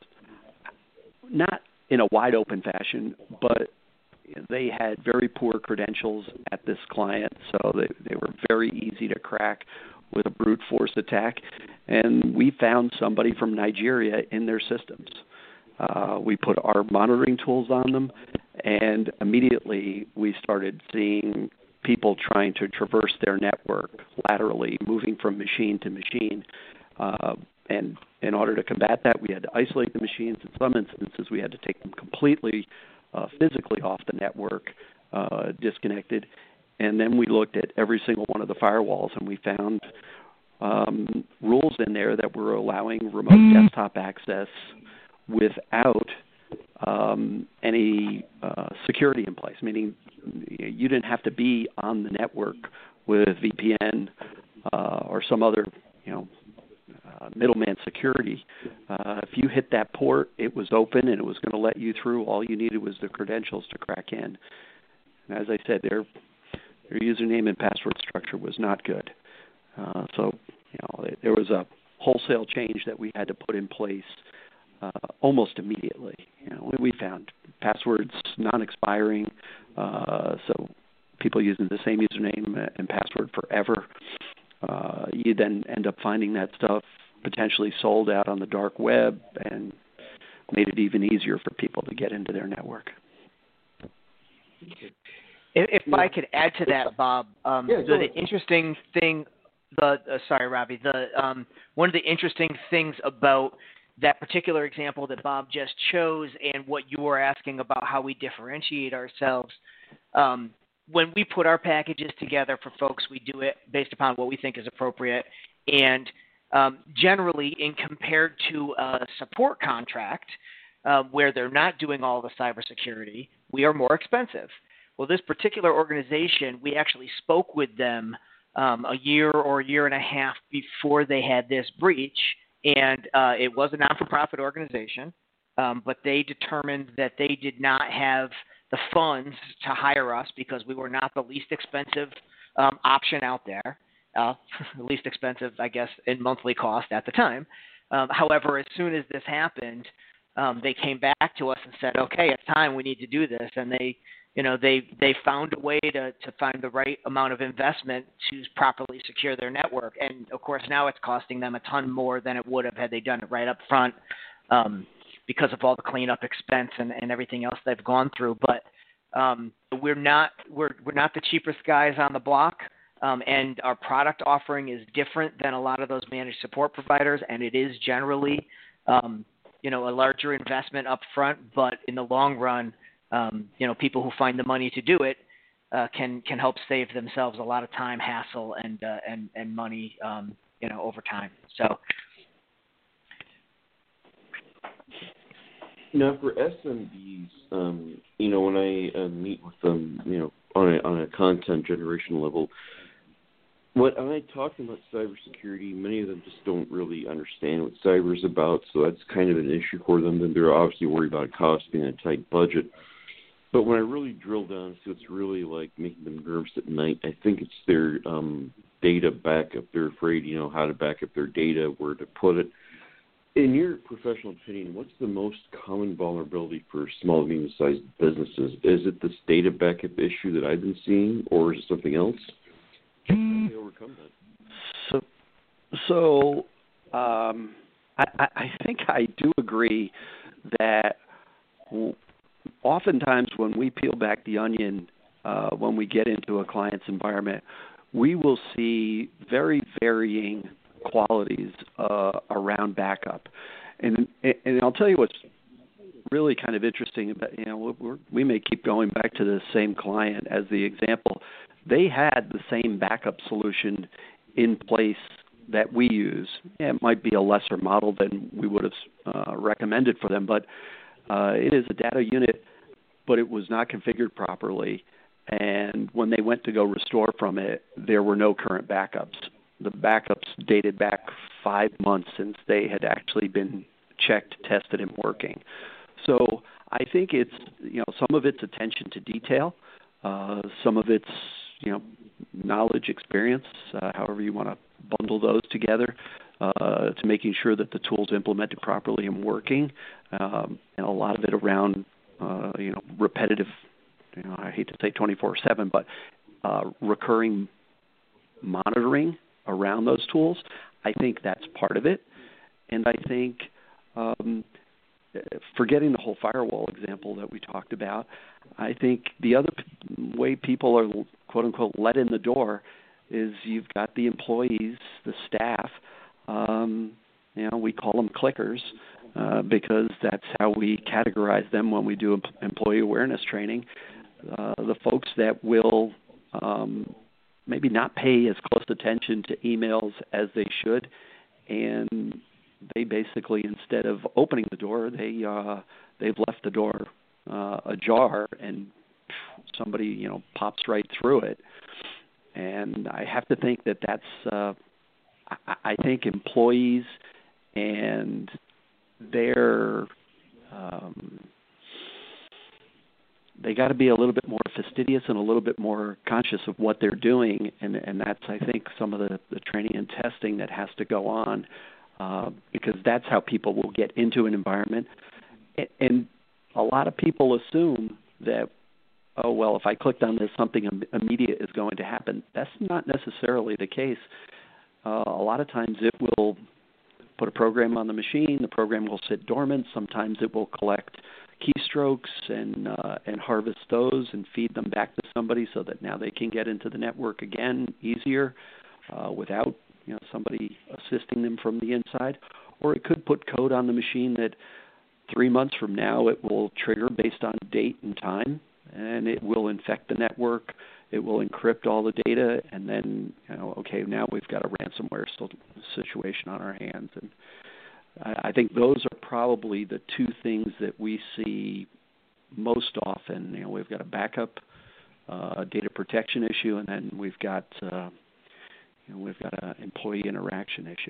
S3: not in a wide open fashion, but they had very poor credentials at this client, so they, they were very easy to crack with a brute force attack. And we found somebody from Nigeria in their systems. Uh, we put our monitoring tools on them, and immediately we started seeing people trying to traverse their network laterally, moving from machine to machine. Uh, and in order to combat that, we had to isolate the machines. In some instances, we had to take them completely Uh, physically off the network, uh, disconnected. And then we looked at every single one of the firewalls, and we found um, rules in there that were allowing remote desktop access without um, any uh, security in place, meaning you didn't have to be on the network with V P N uh, or some other, you know, Uh, middleman security. Uh, if you hit that port, it was open and it was going to let you through. All you needed was the credentials to crack in. And as I said, their their username and password structure was not good. Uh, so, you know, there was a wholesale change that we had to put in place uh, almost immediately. You know, we found passwords non-expiring, uh, so people using the same username and password forever. Uh, you then end up finding that stuff potentially sold out on the dark web and made it even easier for people to get into their network.
S4: If, if yeah. I could add to that, Bob, um,
S2: yeah,
S4: the, the interesting thing, the uh, sorry, Robbie, the um, one of the interesting things about that particular example that Bob just chose and what you were asking about how we differentiate ourselves, um, when we put our packages together for folks, we do it based upon what we think is appropriate. And um, generally, in compared to a support contract uh, where they're not doing all the cybersecurity, we are more expensive. Well, this particular organization, we actually spoke with them um, a year or a year and a half before they had this breach, and uh, it was a non-for-profit organization, um, but they determined that they did not have the funds to hire us because we were not the least expensive um, option out there, uh, least expensive, I guess, in monthly cost at the time. Um, however, as soon as this happened, um, they came back to us and said, "Okay, it's time. We need to do this." And they, you know, they they found a way to to find the right amount of investment to properly secure their network. And of course, now it's costing them a ton more than it would have had they done it right up front, um, because of all the cleanup expense and, and everything else they've gone through. But um, we're not we're we're not the cheapest guys on the block. Um, and our product offering is different than a lot of those managed support providers, and it is generally, um, you know, a larger investment up front. But in the long run, um, you know, people who find the money to do it uh, can can help save themselves a lot of time, hassle, and uh, and and money, um, you know, over time. So.
S2: Now, for S M Bs, um, you know, when I uh, meet with them, you know, on a, on a content generation level, what I talk about cybersecurity, many of them just don't really understand what cyber is about, so that's kind of an issue for them. Then they're obviously worried about cost being a tight budget. But when I really drill down and see what's really like making them nervous at night, I think it's their um, data backup. They're afraid, you know, how to back up their data, where to put it. In your professional opinion, what's the most common vulnerability for small and medium-sized businesses? Is it this data backup issue that I've been seeing, or is it something else? How do they overcome that?
S3: So, so um, I, I think I do agree that oftentimes when we peel back the onion, uh, when we get into a client's environment, we will see very varying qualities uh, around backup. And, and I'll tell you what's really kind of interesting about, you know, we're, we may keep going back to the same client as the example. They had the same backup solution in place that we use. Yeah, it might be a lesser model than we would have uh, recommended for them, but uh, it is a data unit, but it was not configured properly. And when they went to go restore from it, there were no current backups. The backups dated back five months since they had actually been checked, tested, and working. So I think it's, you know, some of it's attention to detail, uh, some of it's, you know, knowledge, experience, uh, however you want to bundle those together, uh, to making sure that the tool's implemented properly and working, um, and a lot of it around, uh, you know, repetitive, you know, I hate to say twenty-four seven, but uh, recurring monitoring around those tools. I think that's part of it. And I think, um, forgetting the whole firewall example that we talked about, I think the other p- way people are, quote unquote, let in the door is you've got the employees, the staff, um, you know, we call them clickers, uh, because that's how we categorize them when we do em- employee awareness training. Uh, the folks that will, um, maybe not pay as close attention to emails as they should, and they basically, instead of opening the door, they uh, they've left the door uh, ajar, and somebody, you know, pops right through it. And I have to think that that's uh, I, I think employees and their um, they got to be a little bit more fastidious and a little bit more conscious of what they're doing, and, and that's, I think, some of the, the training and testing that has to go on, uh, because that's how people will get into an environment. And, and a lot of people assume that, oh, well, if I clicked on this, something im- immediate is going to happen. That's not necessarily the case. Uh, a lot of times it will put a program on the machine, the program will sit dormant, sometimes it will collect keystrokes and uh, and harvest those and feed them back to somebody so that now they can get into the network again easier, uh, without, you know, somebody assisting them from the inside. Or it could put code on the machine that three months from now it will trigger based on date and time, and it will infect the network. It will encrypt all the data, and then, you know, okay, now we've got a ransomware situation on our hands. And I think those are probably the two things that we see most often. You know, we've got a backup uh, a data protection issue, and then we've got uh, you know, we've got an employee interaction issue.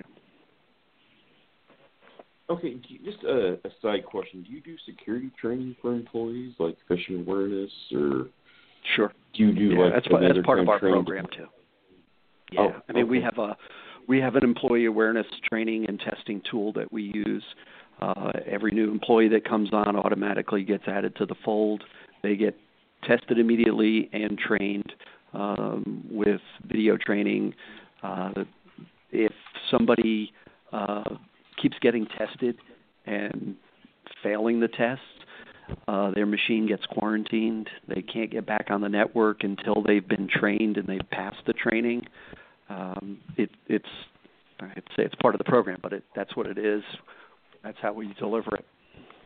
S2: Okay, just a, a side question. Do you do security training for employees, like phishing awareness, or
S3: sure?
S2: Do you do
S3: yeah,
S2: like
S3: that's part, that's part of our
S2: training?
S3: program too. Yeah,
S2: oh,
S3: I mean
S2: okay.
S3: we have a we have an employee awareness training and testing tool that we use. Uh, every new employee that comes on automatically gets added to the fold. They get tested immediately and trained um, with video training. Uh, if somebody uh, keeps getting tested and failing the test, uh, their machine gets quarantined. They can't get back on the network until they've been trained and they've passed the training. Um, it, it's I'd say it's part of the program, but it, that's what it is. That's how we deliver it.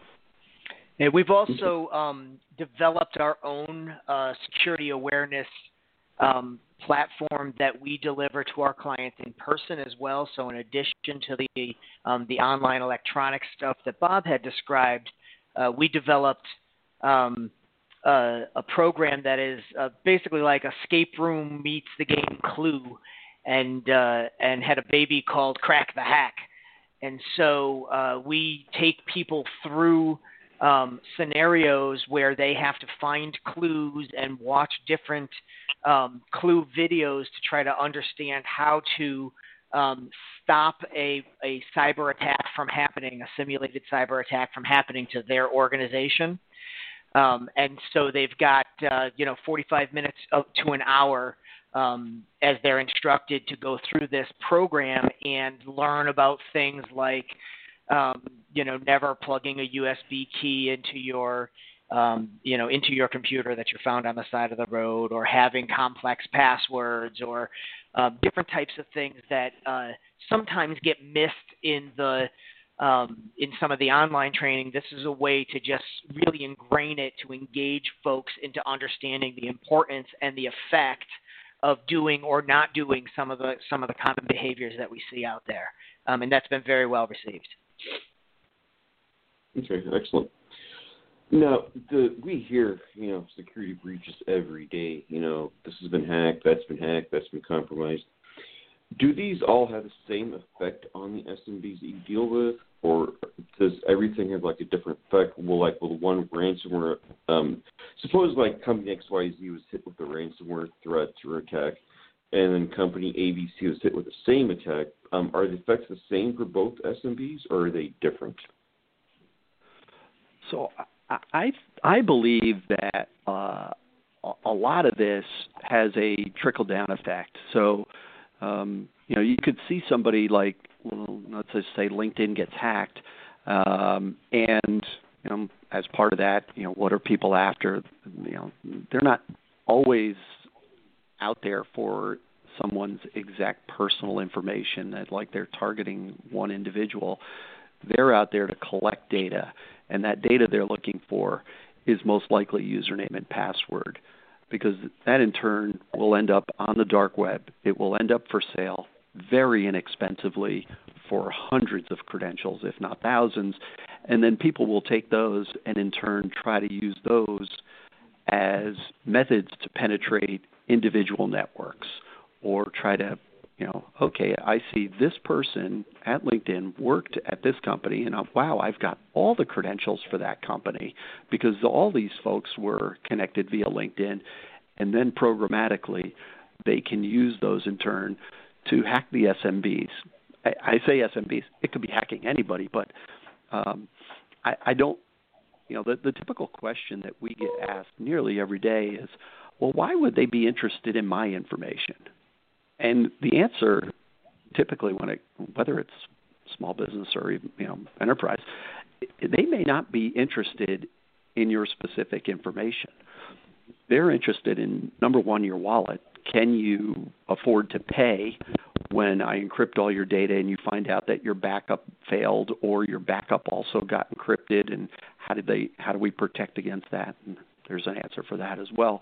S4: And we've also um, developed our own uh, security awareness um, platform that we deliver to our clients in person as well. So in addition to the um, the online electronic stuff that Bob had described, uh, we developed um, a, a program that is uh, basically like Escape Room meets the game Clue, and uh, and had a baby called Crack the Hack. And so uh, we take people through um, scenarios where they have to find clues and watch different um, clue videos to try to understand how to um, stop a, a cyber attack from happening, a simulated cyber attack from happening to their organization. Um, and so they've got, uh, you know, forty-five minutes up to an hour Um, as they're instructed to go through this program and learn about things like, um, you know, never plugging a U S B key into your, um, you know, into your computer that you found on the side of the road, or having complex passwords, or uh, different types of things that uh, sometimes get missed in the um, in some of the online training. This is a way to just really ingrain it, to engage folks into understanding the importance and the effect of doing or not doing some of the some of the common behaviors that we see out there, um, and that's been very well received.
S2: Okay, excellent. Now, the, we hear, you know, security breaches every day. You know, this has been hacked, that's been hacked, that's been compromised. Do these all have the same effect on the S M Bs that you deal with, or does everything have like a different effect? Will like will one ransomware, um, suppose like company X Y Z was hit with a ransomware threat or attack, and then company A B C was hit with the same attack. Um, are the effects the same for both S M Bs, or are they different?
S3: So I I, I believe that uh, a lot of this has a trickle down effect. So. Um, you know, you could see somebody like, well, let's just say LinkedIn gets hacked, um, and you know, as part of that, you know, what are people after? You know, they're not always out there for someone's exact personal information, that like they're targeting one individual. They're out there to collect data, and that data they're looking for is most likely username and password, because that in turn will end up on the dark web. It will end up for sale very inexpensively for hundreds of credentials, if not thousands, and then people will take those and in turn try to use those as methods to penetrate individual networks, or try to, you know, okay, I see this person at LinkedIn worked at this company, and I'm, wow, I've got all the credentials for that company because all these folks were connected via LinkedIn, and then programmatically they can use those in turn to hack the S M Bs. I, I say S M Bs, it could be hacking anybody, but um, I, I don't, you know, the, the typical question that we get asked nearly every day is, well, why would they be interested in my information? And the answer, typically, when it, whether it's small business or even, you know, enterprise, they may not be interested in your specific information. They're interested in, number one, your wallet. Can you afford to pay when I encrypt all your data and you find out that your backup failed, or your backup also got encrypted? And how did they? How do we protect against that? And there's an answer for that as well.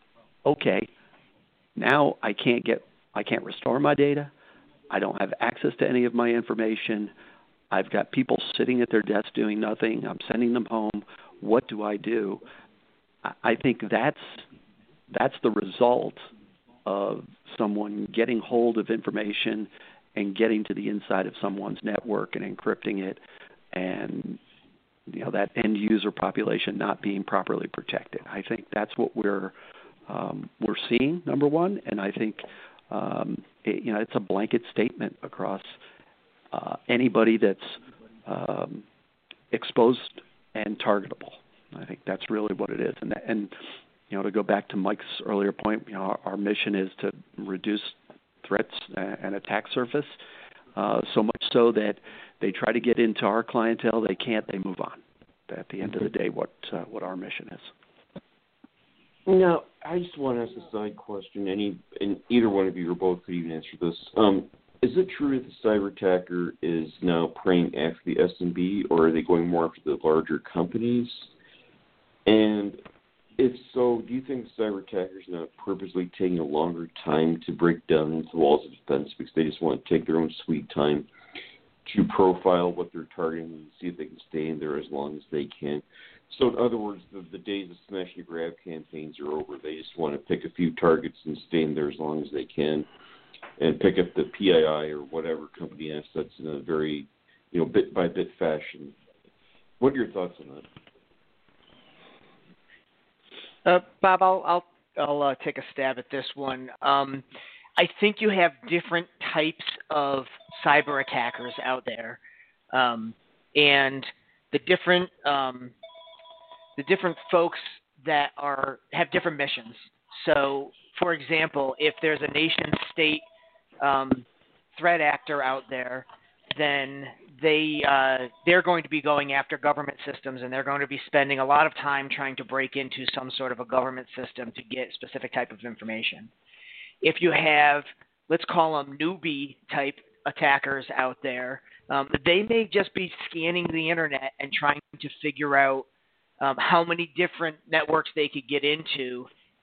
S3: Okay, now I can't get. I can't restore my data. I don't have access to any of my information. I've got people sitting at their desk doing nothing. I'm sending them home. What do I do? I think that's that's the result of someone getting hold of information and getting to the inside of someone's network and encrypting it, and you know that end user population not being properly protected. I think that's what we're um, we're seeing, number one, and I think um, it, you know it's a blanket statement across uh, anybody that's um, exposed and targetable. I think that's really what it is, and that, and you know to go back to Mike's earlier point, you know our, our mission is to reduce threats and attack surface, uh, so much so that they try to get into our clientele. They can't. They move on. At the end of the day, what uh, what our mission is.
S2: Now, I just want to ask a side question. Any, and either one of you or both could even answer this. Um, is it true that the cyber attacker is now preying after the S M B, or are they going more after the larger companies? And if so, do you think the cyber attackers are now purposely taking a longer time to break down into the walls of defense because they just want to take their own sweet time to profile what they're targeting and see if they can stay in there as long as they can? So in other words, the, the days of smash and grab campaigns are over. They just want to pick a few targets and stay in there as long as they can and pick up the P I I or whatever company assets in a very, you know, bit by bit fashion. What are your thoughts on that?
S4: Uh, Bob, I'll I'll, I'll uh, take a stab at this one. Um, I think you have different types of cyber attackers out there, um, and the different um, the different folks that are have different missions. So, for example, if there's a nation-state um, threat actor out there, then they uh, they're going to be going after government systems, and they're going to be spending a lot of time trying to break into some sort of a government system to get specific type of information. If you have, let's call them newbie type attackers out there, um, they may just be scanning the internet and trying to figure out um, how many different networks they could get into,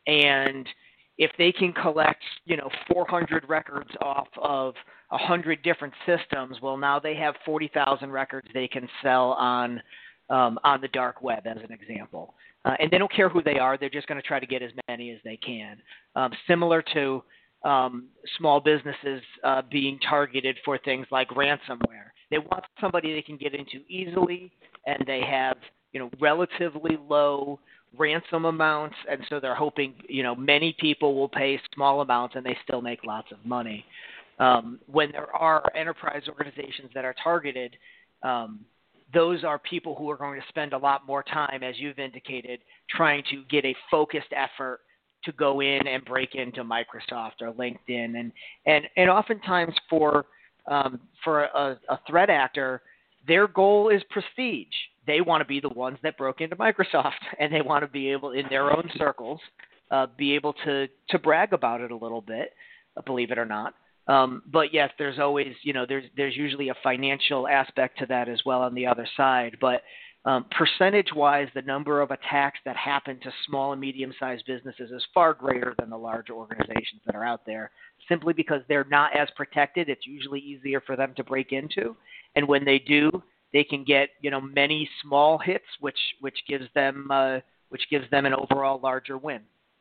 S4: and if they can collect, you know, four hundred records off of one hundred different systems, well, now they have forty thousand records they can sell on um, on the dark web, as an example. Uh, and they don't care who they are. They're just going to try to get as many as they can. Um, similar to um, small businesses uh, being targeted for things like ransomware. They want somebody they can get into easily, and they have, you know, relatively low ransom amounts, and so they're hoping, you know, many people will pay small amounts and they still make lots of money. Um, when there are enterprise organizations that are targeted, um, those are people who are going to spend a lot more time, as you've indicated, trying to get a focused effort to go in and break into Microsoft or LinkedIn. And, and, and oftentimes for, um, for a, a threat actor, their goal is prestige. They want to be the ones that broke into Microsoft, and they want to be able, in their own circles, uh, be able to, to brag about it a little bit, uh, believe it or not. Um, but yes, there's always, you know, there's there's usually a financial aspect to that as well on the other side. But um, percentage-wise, the number of attacks that happen to small and medium-sized businesses is far greater than the larger organizations that are out there, simply because they're not as protected. It's usually easier for them to break into, and when they do, they can get, you know, many small hits, which which gives them uh, which gives them an overall larger win.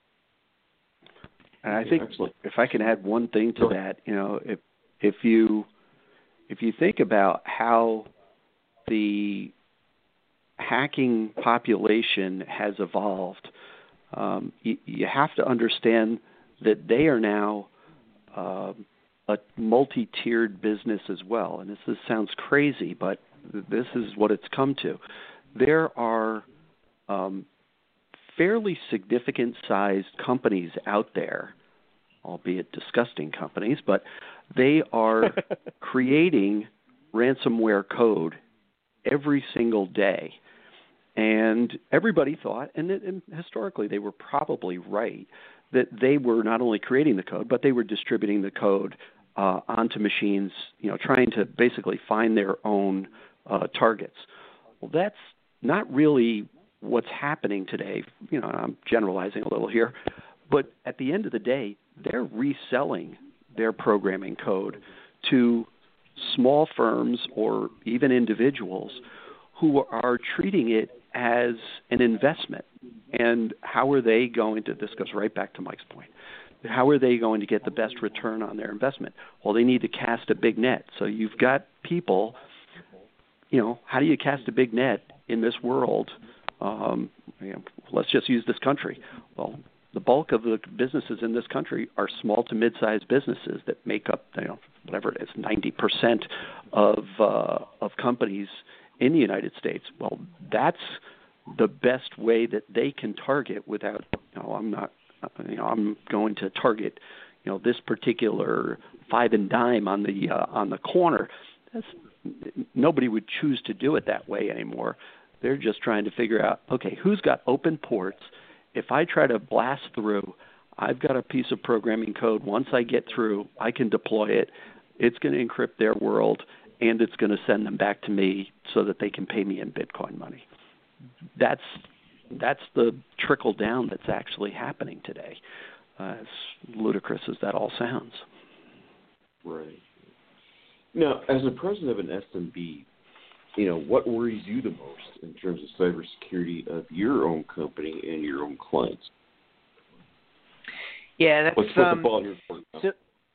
S3: And I think Excellent. If I can add one thing to that, you know, if if you if you think about how the hacking population has evolved, um, you, you have to understand that they are now uh, a multi-tiered business as well. And this, this sounds crazy, but this is what it's come to. There are um, fairly significant-sized companies out there, albeit disgusting companies, but they are creating ransomware code every single day. And everybody thought, and, it, and historically they were probably right, that they were not only creating the code, but they were distributing the code uh, onto machines, you know, trying to basically find their own uh, targets. Well, that's not really what's happening today. You know, I'm generalizing a little here, but at the end of the day, they're reselling their programming code to small firms or even individuals who are treating it as an investment. And how are they going to, this goes right back to Mike's point, how are they going to get the best return on their investment? Well, they need to cast a big net. So you've got people, you know, how do you cast a big net in this world? Um, you know, let's just use this country. Well, the bulk of the businesses in this country are small to mid-sized businesses that make up, you know, whatever it is, ninety percent of uh, of companies in the United States. Well, that's the best way that they can target without, you know, I'm not, you know, I'm going to target, you know, this particular five and dime on the uh, on the corner. That's, nobody would choose to do it that way anymore. They're just trying to figure out, okay, who's got open ports? If I try to blast through, I've got a piece of programming code. Once I get through, I can deploy it. It's going to encrypt their world, and it's going to send them back to me so that they can pay me in Bitcoin money. That's that's the trickle down that's actually happening today, uh, as ludicrous as that all sounds.
S2: Right. Now, as a president of an S M B, you know, what worries you the most in terms of cybersecurity of your own company and your own clients?
S4: Yeah, that's
S2: Let's put
S4: um,
S2: the ball in your court now.
S4: So,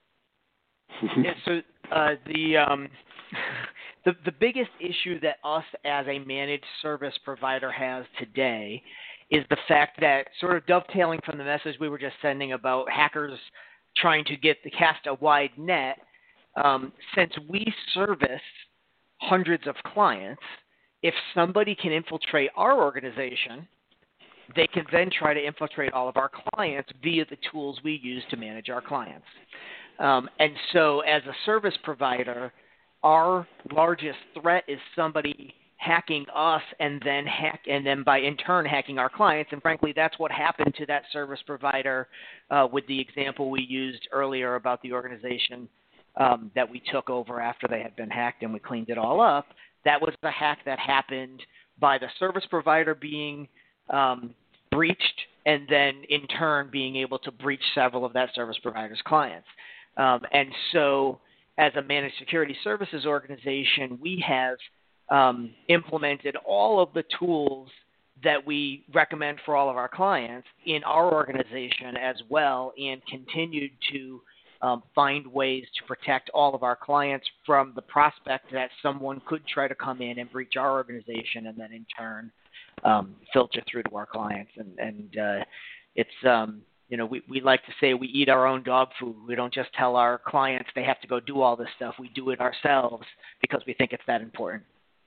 S4: yeah, so uh, the um, the the biggest issue that us as a managed service provider has today is the fact that, sort of dovetailing from the message we were just sending about hackers trying to get the cast a wide net, um, since we service hundreds of clients, if somebody can infiltrate our organization, they can then try to infiltrate all of our clients via the tools we use to manage our clients. Um, and so as a service provider, our largest threat is somebody hacking us and then hack and then by in turn hacking our clients. And frankly, that's what happened to that service provider uh, with the example we used earlier about the organization Um, that we took over after they had been hacked and we cleaned it all up. That was a hack that happened by the service provider being um, breached and then in turn being able to breach several of that service provider's clients. Um, and so as a managed security services organization, we have um, implemented all of the tools that we recommend for all of our clients in our organization as well, and continued to Um, find ways to protect all of our clients from the prospect that someone could try to come in and breach our organization and then in turn um, filter through to our clients. And, and uh, it's, um, you know, we, we like to say we eat our own dog food. We don't just tell our clients they have to go do all this stuff. We do it ourselves because we think it's that important.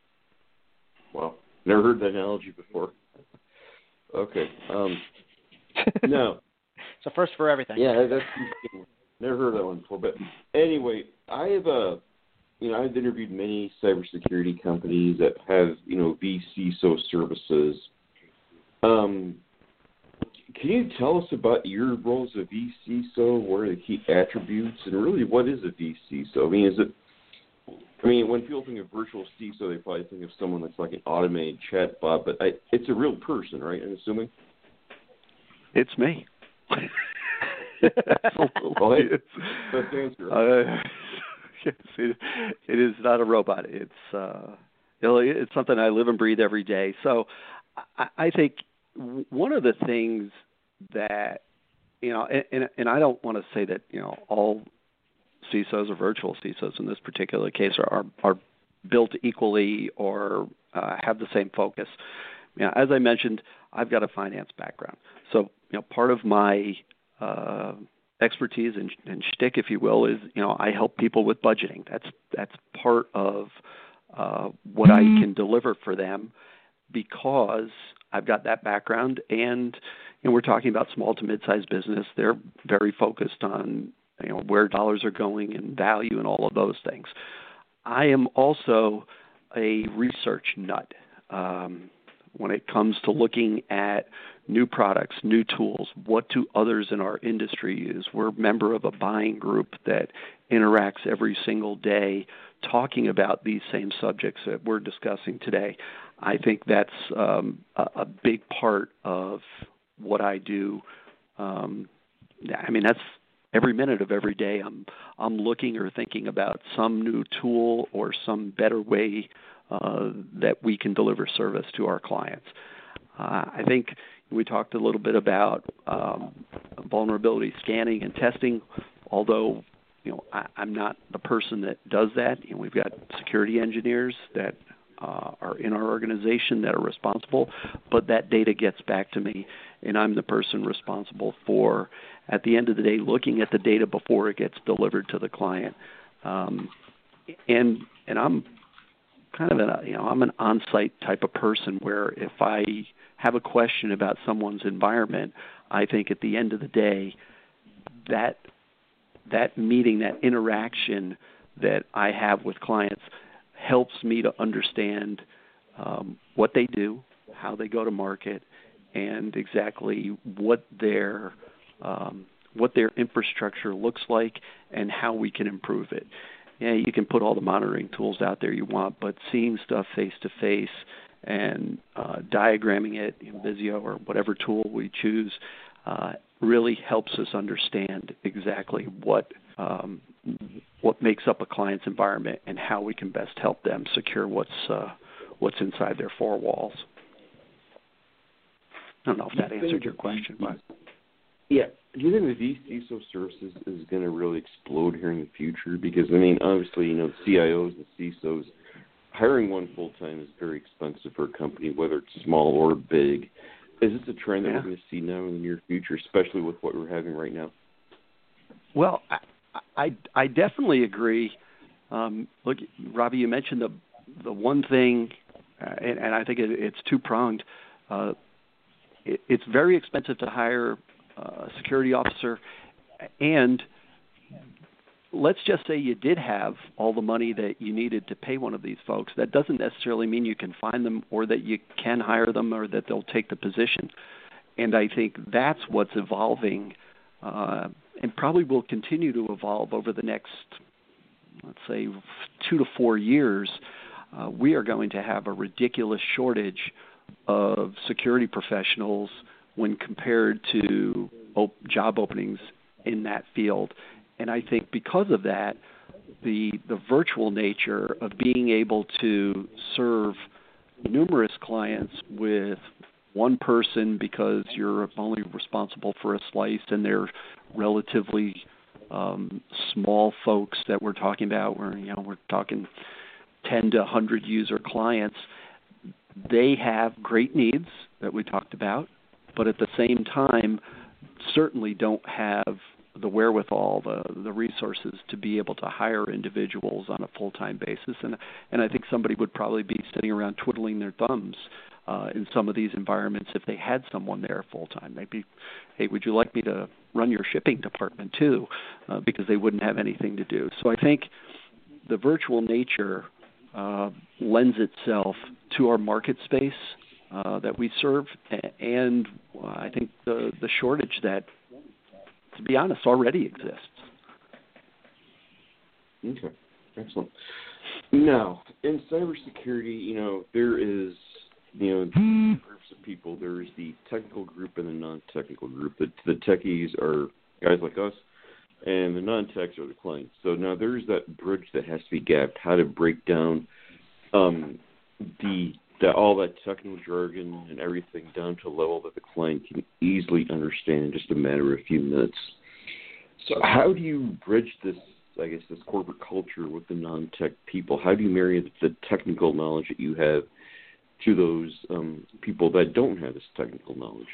S2: Wow. Never heard that analogy before. Okay. Um, no.
S4: So first for everything.
S2: Yeah, that's never heard that one before. But anyway, I have a, you know, I've interviewed many cybersecurity companies that have, you know, V C S O services. Um, can you tell us about your role as a V C S O? What are the key attributes, and really, what is a V C S O? I mean, is it? I mean, when people think of virtual C I S O, they probably think of someone that's like an automated chatbot, but I, it's a real person, right? I'm assuming.
S3: It's me.
S2: Well, hey, that's the answer.
S3: Uh, yes, it, it is not a robot. It's uh, it's something I live and breathe every day. So I, I think one of the things that, you know, and, and I don't want to say that, you know, all C I S Os or virtual C I S Os in this particular case are are, are built equally or uh, have the same focus. You know, as I mentioned, I've got a finance background, so you know, part of my Uh, expertise and, and shtick, if you will, is, you know, I help people with budgeting. That's that's part of uh, what I can deliver for them because I've got that background. And you know, we're talking about small to mid-sized business. They're very focused on, you know, where dollars are going and value and all of those things. I am also a research nut. Um, when it comes to looking at new products, new tools, what do others in our industry use? We're a member of a buying group that interacts every single day talking about these same subjects that we're discussing today. I think that's um, a, a big part of what I do. Um, I mean, that's every minute of every day I'm I'm looking or thinking about some new tool or some better way uh, that we can deliver service to our clients. Uh, I think we talked a little bit about um, vulnerability scanning and testing, although you know I, I'm not the person that does that. You know, we've got security engineers that uh, are in our organization that are responsible, but that data gets back to me, and I'm the person responsible for, at the end of the day, looking at the data before it gets delivered to the client. Um, and and I'm kind of a, you know, I'm an on-site type of person where if I have a question about someone's environment, I think at the end of the day, that that meeting, that interaction that I have with clients helps me to understand um, what they do, how they go to market, and exactly what their um, what their infrastructure looks like and how we can improve it. Yeah, you can put all the monitoring tools out there you want, but seeing stuff face to face and uh, diagramming it in Visio or whatever tool we choose uh, really helps us understand exactly what um, what makes up a client's environment and how we can best help them secure what's uh, what's inside their four walls. I don't know if that answered your question, but
S2: yeah. Do you think the C I S O services is going to really explode here in the future? Because, I mean, obviously, you know, the C I Os and C I S Os, hiring one full-time is very expensive for a company, whether it's small or big. Is this a trend that yeah. we're going to see now in the near future, especially with what we're having right now?
S3: Well, I I, I definitely agree. Um, look, Robbie, you mentioned the the one thing, uh, and, and I think it, it's two-pronged. Uh, it, it's very expensive to hire a security officer, and let's just say you did have all the money that you needed to pay one of these folks. That doesn't necessarily mean you can find them or that you can hire them or that they'll take the position. And I think that's what's evolving uh, and probably will continue to evolve over the next, let's say, two to four years. Uh, we are going to have a ridiculous shortage of security professionals when compared to op- job openings in that field. And I think because of that, the the virtual nature of being able to serve numerous clients with one person because you're only responsible for a slice and they're relatively um, small folks that we're talking about, where you know we're talking ten to one hundred user clients, they have great needs that we talked about, but at the same time certainly don't have the wherewithal, the the resources to be able to hire individuals on a full-time basis. And and I think somebody would probably be sitting around twiddling their thumbs uh, in some of these environments if they had someone there full-time. They'd be, hey, would you like me to run your shipping department too? Uh, because they wouldn't have anything to do. So I think the virtual nature uh, lends itself to our market space uh, that we serve, and uh, I think the the shortage that, to be honest, already exists.
S2: Okay, excellent. Now, in cybersecurity, you know, there is, you know, groups of people. There is the technical group and the non-technical group. The, the techies are guys like us, and the non-techs are the clients. So now there's that bridge that has to be gapped, how to break down um, the that all that technical jargon and everything down to a level that the client can easily understand in just a matter of a few minutes. So how do you bridge this, I guess, this corporate culture with the non-tech people? How do you marry the technical knowledge that you have to those um, people that don't have this technical knowledge?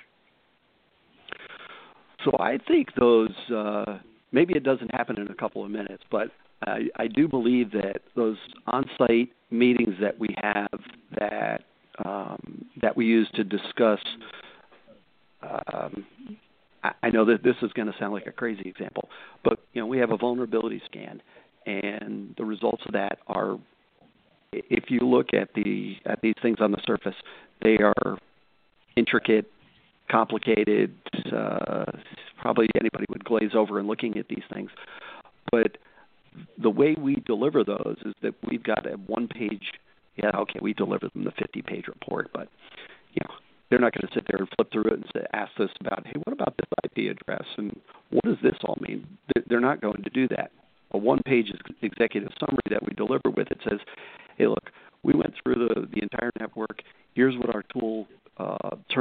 S3: So I think those, uh, maybe it doesn't happen in a couple of minutes, but I, I do believe that those on-site meetings that we have that um, that we use to discuss, um, I, I know that this is going to sound like a crazy example, but you know we have a vulnerability scan, and the results of that are, if you look at the at these things on the surface, they are intricate, complicated. Uh, probably anybody would glaze over in looking at these things, but the way we deliver those is that we've got a one-page, yeah, okay, we deliver them the fifty-page report, but you know they're not going to sit there and flip through it and say, ask us about, hey, what about this I P address and what does this all mean? They're not going to do that. A one-page executive summary that we deliver with it says, hey, look, we went through the, the entire network. Here's what our tool uh,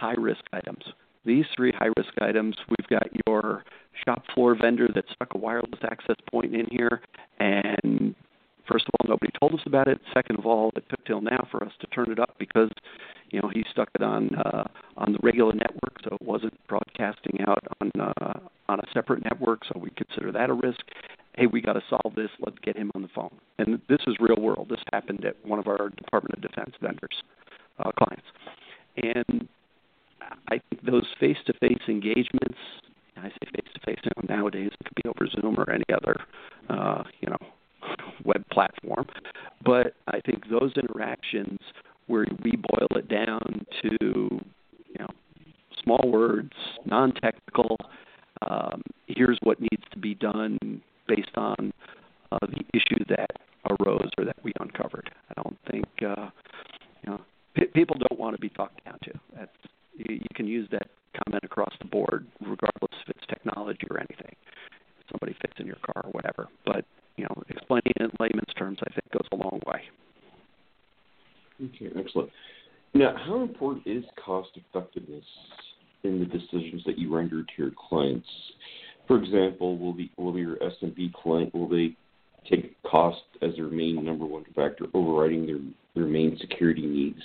S3: high-risk items. These three high-risk items, we've got your shop floor vendor that stuck a wireless access point in here, and first of all, nobody told us about it. Second of all, it took till now for us to turn it up because, you know, he stuck it on uh, on the regular network, so it wasn't broadcasting out on uh, on a separate network, so we consider that a risk. Hey, we got to solve this. Let's get him on the phone. And this is real world. This happened at one of our Department of Defense vendors, uh, clients. And I think those face-to-face engagements, I say face-to-face, you know, nowadays it could be over Zoom or any other, uh, you know, web platform. But I think those interactions where we boil it down to, you know, small words, non-technical, um, here's what needs to be done based on uh, the issue that arose or that we uncovered. I don't think, uh, you know, p- people don't want to be talked down to. That's, you, you can use that comment across the board, regardless if it's technology or anything. If somebody fits in your car or whatever. But, you know, explaining it in layman's terms, I think, goes a long way.
S2: Okay, excellent. Now, how important is cost effectiveness in the decisions that you render to your clients? For example, will the will your S M B client, will they take cost as their main number one factor, overriding their, their main security needs?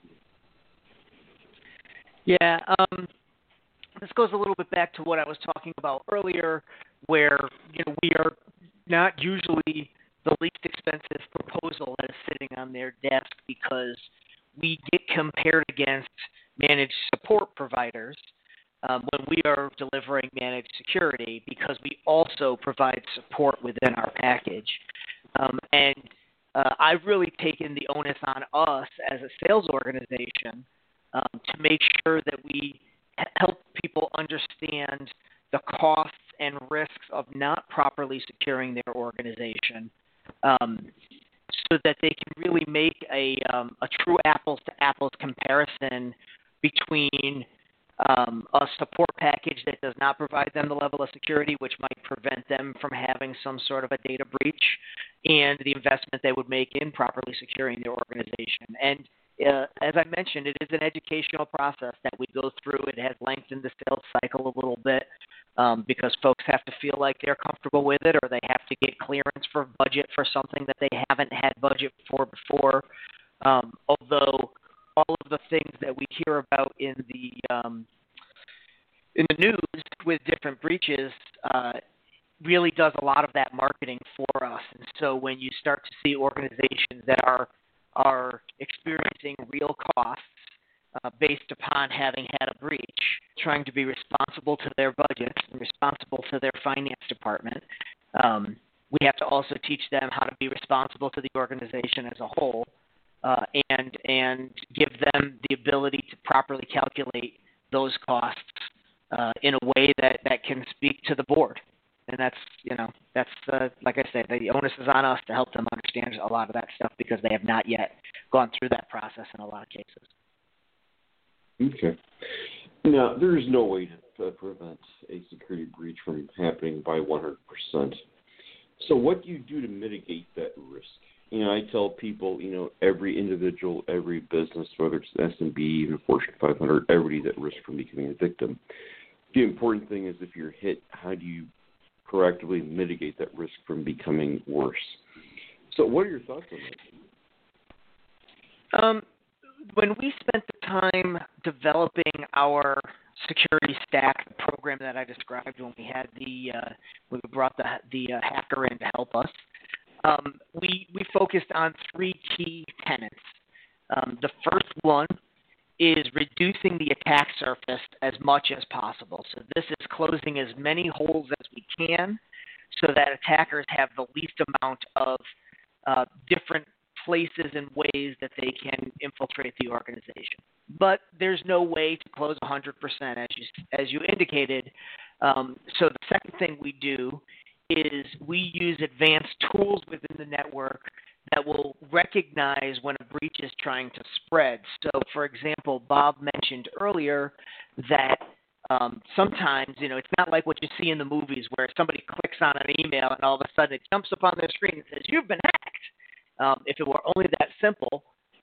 S4: Yeah, um, this goes a little bit back to what I was talking about earlier, where, you know, we are not usually the least expensive proposal that is sitting on their desk because we get compared against managed support providers um, when we are delivering managed security, because we also provide support within our package. Um, and uh, I've really taken the onus on us as a sales organization um, to make sure that we help people understand the costs and risks of not properly securing their organization, um, so that they can really make a, um, a true apples-to-apples comparison between um, a support package that does not provide them the level of security, which might prevent them from having some sort of a data breach, and the investment they would make in properly securing their organization. And uh, as I mentioned, it is an educational process that we go through. It has lengthened the sales cycle a little bit um, because folks have to feel like they're comfortable with it, or they have to get clearance for budget for something that they haven't had budget for before. Um, although all of the things that we hear about in the um, in the news with different breaches uh, really does a lot of that marketing for us. And so when you start to see organizations that are are experiencing real costs uh, based upon having had a breach, trying to be responsible to their budgets and responsible to their finance department, um, we have to also teach them how to be responsible to the organization as a whole, uh, and and give them the ability to properly calculate those costs uh, in a way that, that can speak to the board. And that's, you know, that's, uh, like I said, the onus is on us to help them understand a lot of that stuff because they have not yet gone through that process in a lot of cases.
S2: Okay. Now, there is no way to uh, prevent a security breach from happening by one hundred percent. So what do you do to mitigate that risk? You know, I tell people, you know, every individual, every business, whether it's S M B, even Fortune five hundred, everybody's at risk from becoming a victim. The important thing is if you're hit, how do you proactively mitigate that risk from becoming worse? So what are your thoughts on
S4: that? Um, when we spent the time developing our security stack program that I described, when we had the uh, we brought the the uh, hacker in to help us, um, we we focused on three key tenets. Um, the first one is reducing the attack surface as much as possible. So this is closing as many holes as we can so that attackers have the least amount of uh, different places and ways that they can infiltrate the organization. But there's no way to close one hundred percent, as you, as you indicated. Um, so the second thing we do is we use advanced tools within the network that will recognize when a breach is trying to spread. So, for example, Bob mentioned earlier that um, sometimes, you know, it's not like what you see in the movies where somebody clicks on an email and all of a sudden it jumps up on their screen and says, "You've been hacked." Um, if it were only that simple,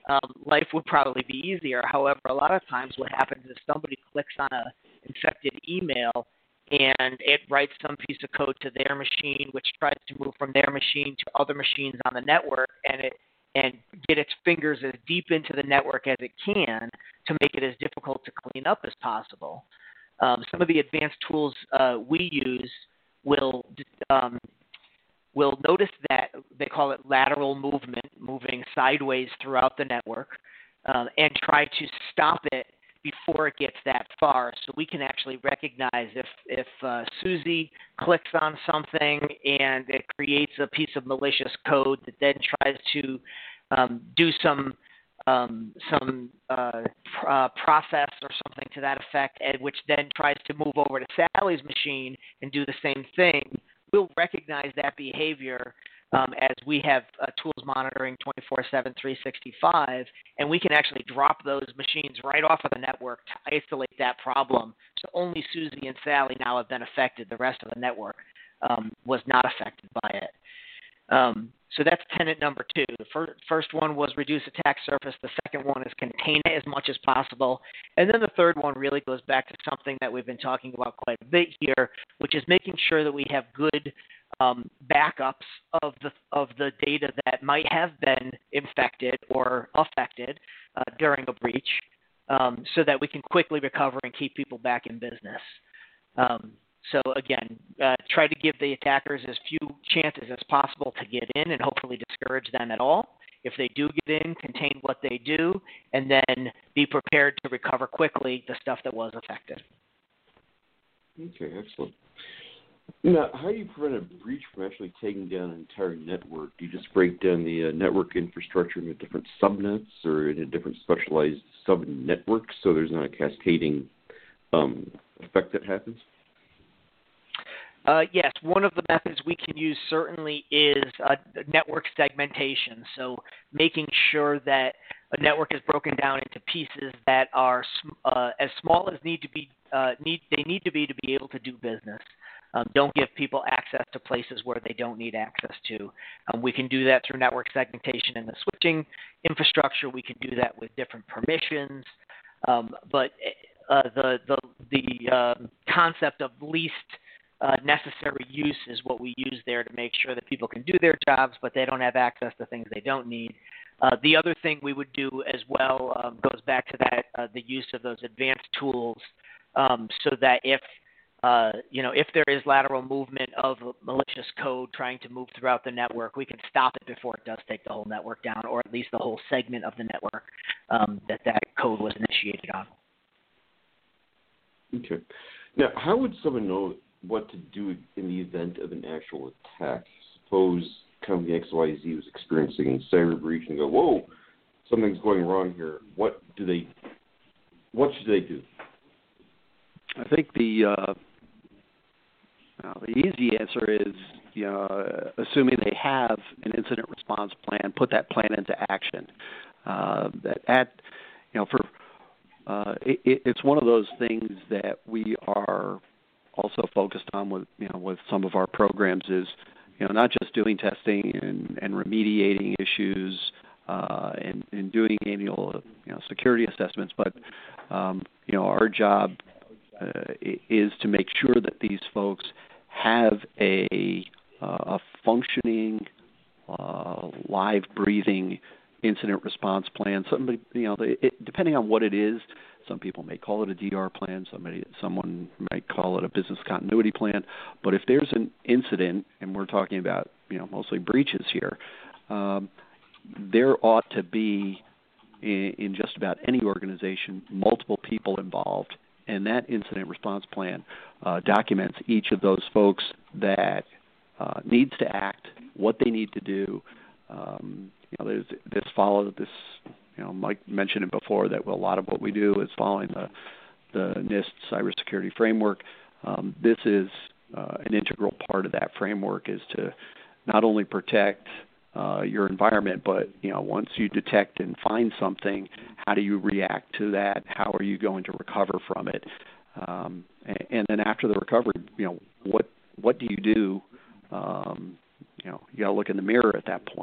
S4: um, life would probably be easier. However, a lot of times what happens is somebody clicks on a infected email and it writes some piece of code to their machine, which tries to move from their machine to other machines on the network, and it and get its fingers as deep into the network as it can to make it as difficult to clean up as possible. Um, some of the advanced tools uh, we use will um, will notice that they call it lateral movement, moving sideways throughout the network, um, and try to stop it before it gets that far. So we can actually recognize if, if uh, Susie clicks on something and it creates a piece of malicious code that then tries to um, do some um, some uh, pr- uh, process or something to that effect, and which then tries to move over to Sally's machine and do the same thing, we'll recognize that behavior Um, as we have uh, tools monitoring twenty-four seven, three sixty-five, and we can actually drop those machines right off of the network to isolate that problem. So only Susie and Sally now have been affected. The rest of the network um, was not affected by it. Um, so that's tenet number two. The fir- first one was reduce attack surface. The second one is contain it as much as possible. And then the third one really goes back to something that we've been talking about quite a bit here, which is making sure that we have good Um, backups of the of the data that might have been infected or affected uh, during a breach, um, so that we can quickly recover and keep people back in business. Um, so again, uh, try to give the attackers as few chances as possible to get in, and hopefully discourage them at all. If they do get in, contain what they do, and then be prepared to recover quickly the stuff that was affected.
S2: Okay, excellent. Now, how do you prevent a breach from actually taking down an entire network? Do you just break down the uh, network infrastructure into different subnets or into different specialized sub-networks so there's not a cascading um, effect that happens?
S4: Uh, yes, one of the methods we can use certainly is uh, network segmentation. So making sure that a network is broken down into pieces that are uh, as small as need to be uh, need they need to be to be able to do business. Um, don't give people access to places where they don't need access to. Um, we can do that through network segmentation in the switching infrastructure. We can do that with different permissions. Um, but uh, the the the uh, concept of least uh, necessary use is what we use there to make sure that people can do their jobs, but they don't have access to things they don't need. Uh, the other thing we would do as well um, goes back to that uh, the use of those advanced tools, um, so that if Uh, you know, if there is lateral movement of malicious code trying to move throughout the network, we can stop it before it does take the whole network down, or at least the whole segment of the network um, that that code was initiated on.
S2: Okay. Now, how would someone know what to do in the event of an actual attack? Suppose company X Y Z was experiencing a cyber breach and go, whoa, something's going wrong here. What do they, what should they do?
S3: I think the uh, Now, the easy answer is, you know, assuming they have an incident response plan, put that plan into action. Uh, that at, you know, for uh, it, it's one of those things that we are also focused on with, you know, with some of our programs is, you know, not just doing testing and, and remediating issues uh, and, and doing annual, you know, security assessments, but, um, you know, our job uh, is to make sure that these folks have a uh, a functioning, uh, live, breathing incident response plan. Somebody, you know, it, depending on what it is, some people may call it a D R plan. Somebody, someone might call it a business continuity plan. But if there's an incident, and we're talking about, you know, mostly breaches here, um, there ought to be in, in just about any organization multiple people involved. And that incident response plan uh, documents each of those folks that uh, needs to act, what they need to do. Um, you know, there's this follow this. You know, Mike mentioned it before that a lot of what we do is following the the NIST cybersecurity framework. Um, this is uh, an integral part of that framework is to not only protect Uh, your environment, but you know, once you detect and find something, how do you react to that? How are you going to recover from it? Um, and, and then after the recovery, you know, what what do you do? Um, you know, you got to look in the mirror at that point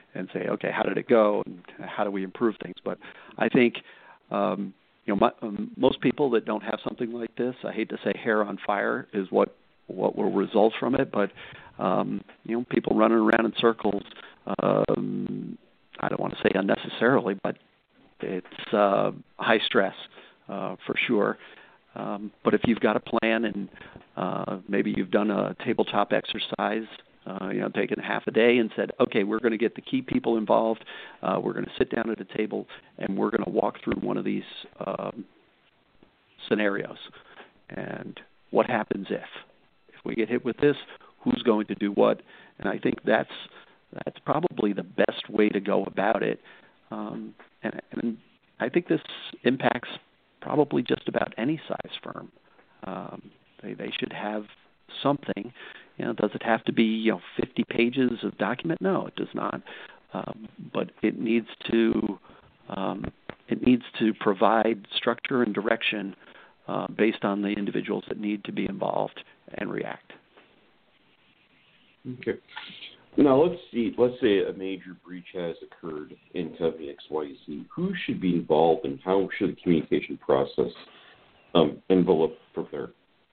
S3: and say, okay, how did it go, and how do we improve things? But I think, um, you know, my, um, most people that don't have something like this, I hate to say hair on fire is what what will result from it, but um, you know, people running around in circles. Um, I don't want to say unnecessarily, but it's uh, high stress uh, for sure. Um, but if you've got a plan and uh, maybe you've done a tabletop exercise, uh, you know, taken half a day and said, okay, we're going to get the key people involved. Uh, we're going to sit down at a table and we're going to walk through one of these um, scenarios. And what happens if? If we get hit with this, who's going to do what? And I think that's that's probably the best way to go about it. Um, and, and I think this impacts probably just about any size firm. Um, they, they should have something. You know, does it have to be, you know, fifty pages of document? No, it does not. Um, but it needs to um, it needs to provide structure and direction uh, based on the individuals that need to be involved and react.
S2: Okay. Now let's see. Let's say a major breach has occurred in company X Y Z. Who should be involved, and how should the communication process um, envelop from there?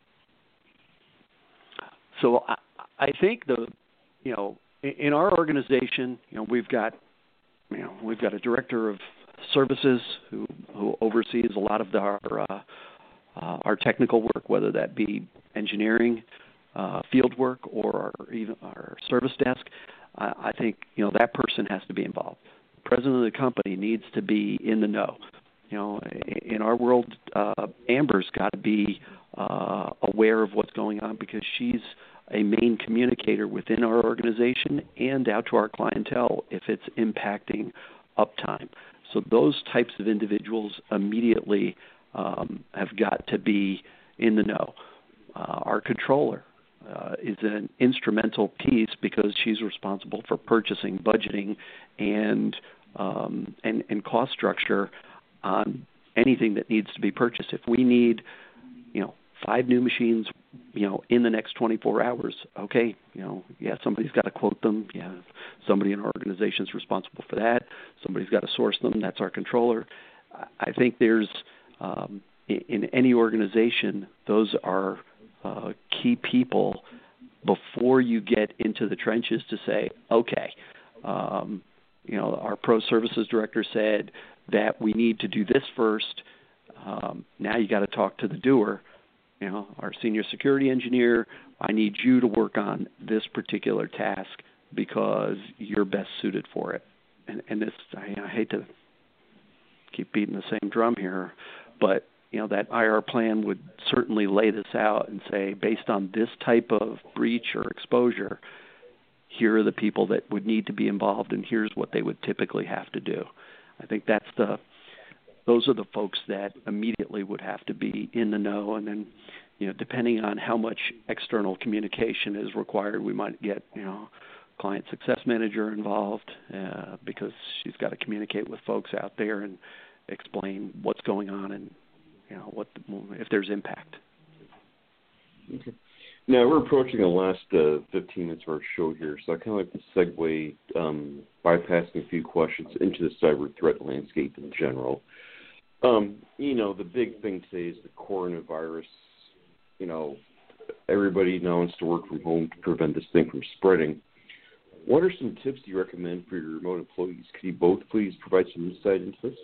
S3: So I, I think the, you know, in, in our organization, you know, we've got, you know, we've got a director of services who who oversees a lot of the, our uh, uh, our technical work, whether that be engineering, uh, field work, or our, even our service desk. I, I think, you know, that person has to be involved. The president of the company needs to be in the know. You know, in our world, uh, Amber's got to be uh, aware of what's going on because she's a main communicator within our organization and out to our clientele if it's impacting uptime. So those types of individuals immediately um, have got to be in the know. Uh, our controller uh, is an instrumental piece because she's responsible for purchasing, budgeting, and um, and, and cost structure on anything that needs to be purchased. If we need, you know, five new machines, you know, in the next twenty-four hours, okay, you know, yeah, somebody's got to quote them. Yeah, somebody in our organization is responsible for that. Somebody's got to source them. That's our controller. I think there's, um, in, in any organization, those are uh, key people before you get into the trenches to say, okay, um, you know, our pro services director said that we need to do this first. Um, now you got to talk to the doer. You know, our senior security engineer, I need you to work on this particular task because you're best suited for it. And, and this, I, I hate to keep beating the same drum here, but, you know, that I R plan would certainly lay this out and say, based on this type of breach or exposure, here are the people that would need to be involved, and here's what they would typically have to do. I think that's the those are the folks that immediately would have to be in the know, and then, you know, depending on how much external communication is required, we might get, you know, client success manager involved uh, because she's got to communicate with folks out there and explain what's going on and, you know, what the, if there's impact.
S2: Okay. Now, we're approaching the last uh, fifteen minutes of our show here, so I kind of like to segue, um, bypassing a few questions into the cyber threat landscape in general. Um, you know, the big thing today is the coronavirus. You know, everybody now wants to work from home to prevent this thing from spreading. What are some tips do you recommend for your remote employees? Could you both please provide some insight into this?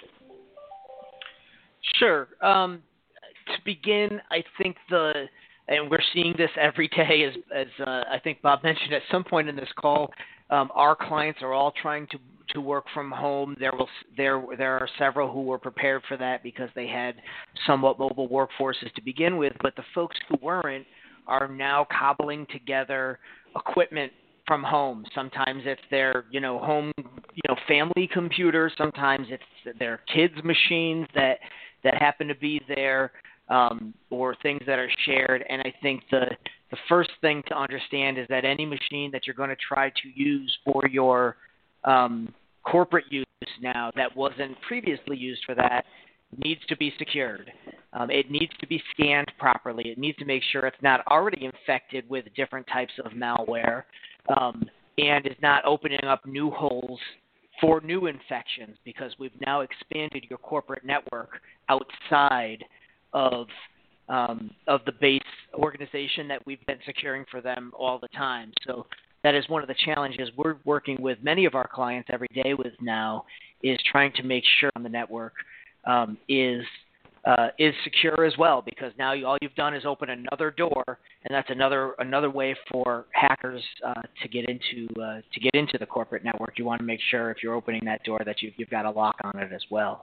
S4: Sure. Um, to begin, I think the and we're seeing this every day, as, as uh, I think Bob mentioned at some point in this call. Um, our clients are all trying to, to work from home. There will there there are several who were prepared for that because they had somewhat mobile workforces to begin with. But the folks who weren't are now cobbling together equipment from home. Sometimes it's their you know home you know family computer. Sometimes it's their kids' machines that that happen to be there. Um, or things that are shared. And I think the the first thing to understand is that any machine that you're going to try to use for your um, corporate use now that wasn't previously used for that needs to be secured. Um, it needs to be scanned properly. It needs to make sure it's not already infected with different types of malware. Um, and is not opening up new holes for new infections, because we've now expanded your corporate network outside of um, of the base organization that we've been securing for them all the time. So that is one of the challenges we're working with many of our clients every day with now, is trying to make sure on the network um, is uh, is secure as well, because now you, all you've done is open another door, and that's another another way for hackers uh, to get into uh, to get into the corporate network. You want to make sure if you're opening that door that you've, you've got a lock on it as well.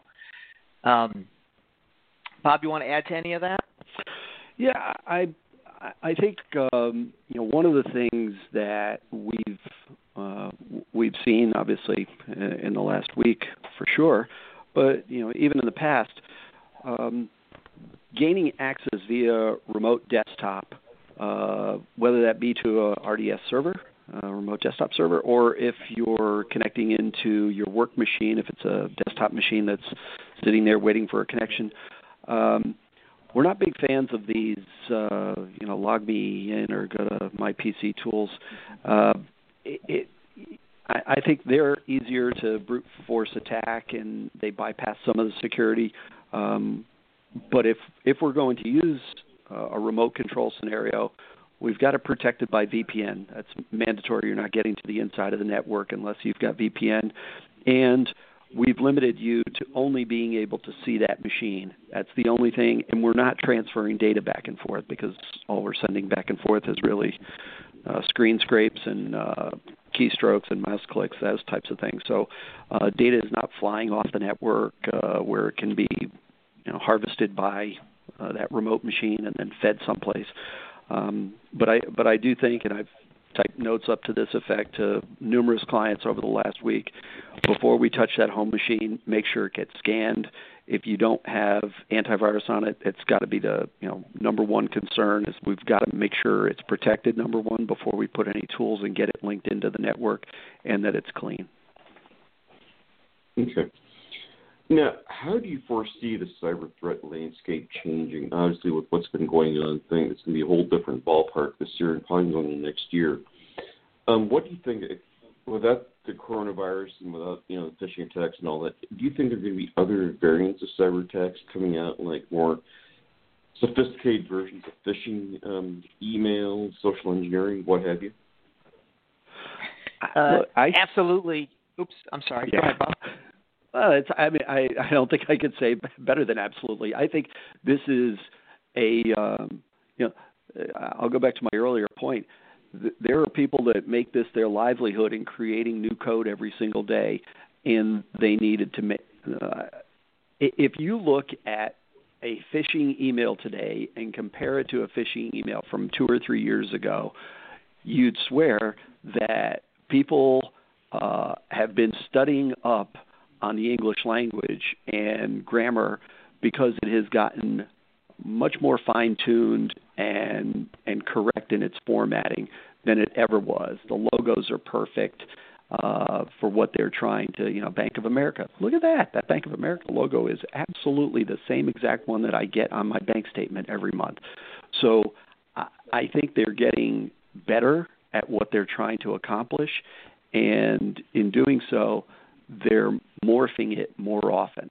S4: Um, Bob, you want to add to any of that?
S3: Yeah, I I think um, you know, one of the things that we've uh, we've seen, obviously, in the last week for sure, but you know, even in the past, um, gaining access via remote desktop, uh, whether that be to a R D S server, a remote desktop server, or if you're connecting into your work machine, if it's a desktop machine that's sitting there waiting for a connection. Um, We're not big fans of these, uh, you know, log me in or go to my P C tools. Uh, it, it, I, I think they're easier to brute force attack, and they bypass some of the security. Um, but if if we're going to use uh, a remote control scenario, we've got it protected by V P N. That's mandatory. You're not getting to the inside of the network unless you've got V P N. And we've limited you to only being able to see that machine. That's the only thing, and we're not transferring data back and forth, because all we're sending back and forth is really uh, screen scrapes and uh, keystrokes and mouse clicks, those types of things. So uh, data is not flying off the network uh, where it can be, you know, harvested by uh, that remote machine and then fed someplace. Um, but I but I do think, and I've type notes up to this effect to numerous clients over the last week. Before we touch that home machine, make sure it gets scanned. If you don't have antivirus on it, it's got to be the you know number one concern is we've got to make sure it's protected, number one, before we put any tools and get it linked into the network, and that it's clean.
S2: Okay. Now, how do you foresee the cyber threat landscape changing? Obviously, with what's been going on, I think it's going to be a whole different ballpark this year and probably going into next year. Um, what do you think, without the coronavirus and without you know the phishing attacks and all that, do you think there are going to be other variants of cyber attacks coming out, like more sophisticated versions of phishing, um, email, social engineering, what have you?
S4: Uh, I, absolutely. Oops, I'm sorry.
S3: Yeah.
S4: Go ahead, Bob.
S3: Well, it's, I mean, I, I don't think I could say better than absolutely. I think this is a, um, you know, I'll go back to my earlier point. There are people that make this their livelihood in creating new code every single day, and they needed to make. Uh, if you look at a phishing email today and compare it to a phishing email from two or three years ago, you'd swear that people uh, have been studying up on the English language and grammar, because it has gotten much more fine-tuned and and correct in its formatting than it ever was. The logos are perfect uh, for what they're trying to, you know, Bank of America. Look at that. That Bank of America logo is absolutely the same exact one that I get on my bank statement every month. So I, I think they're getting better at what they're trying to accomplish, and in doing so, they're morphing it more often.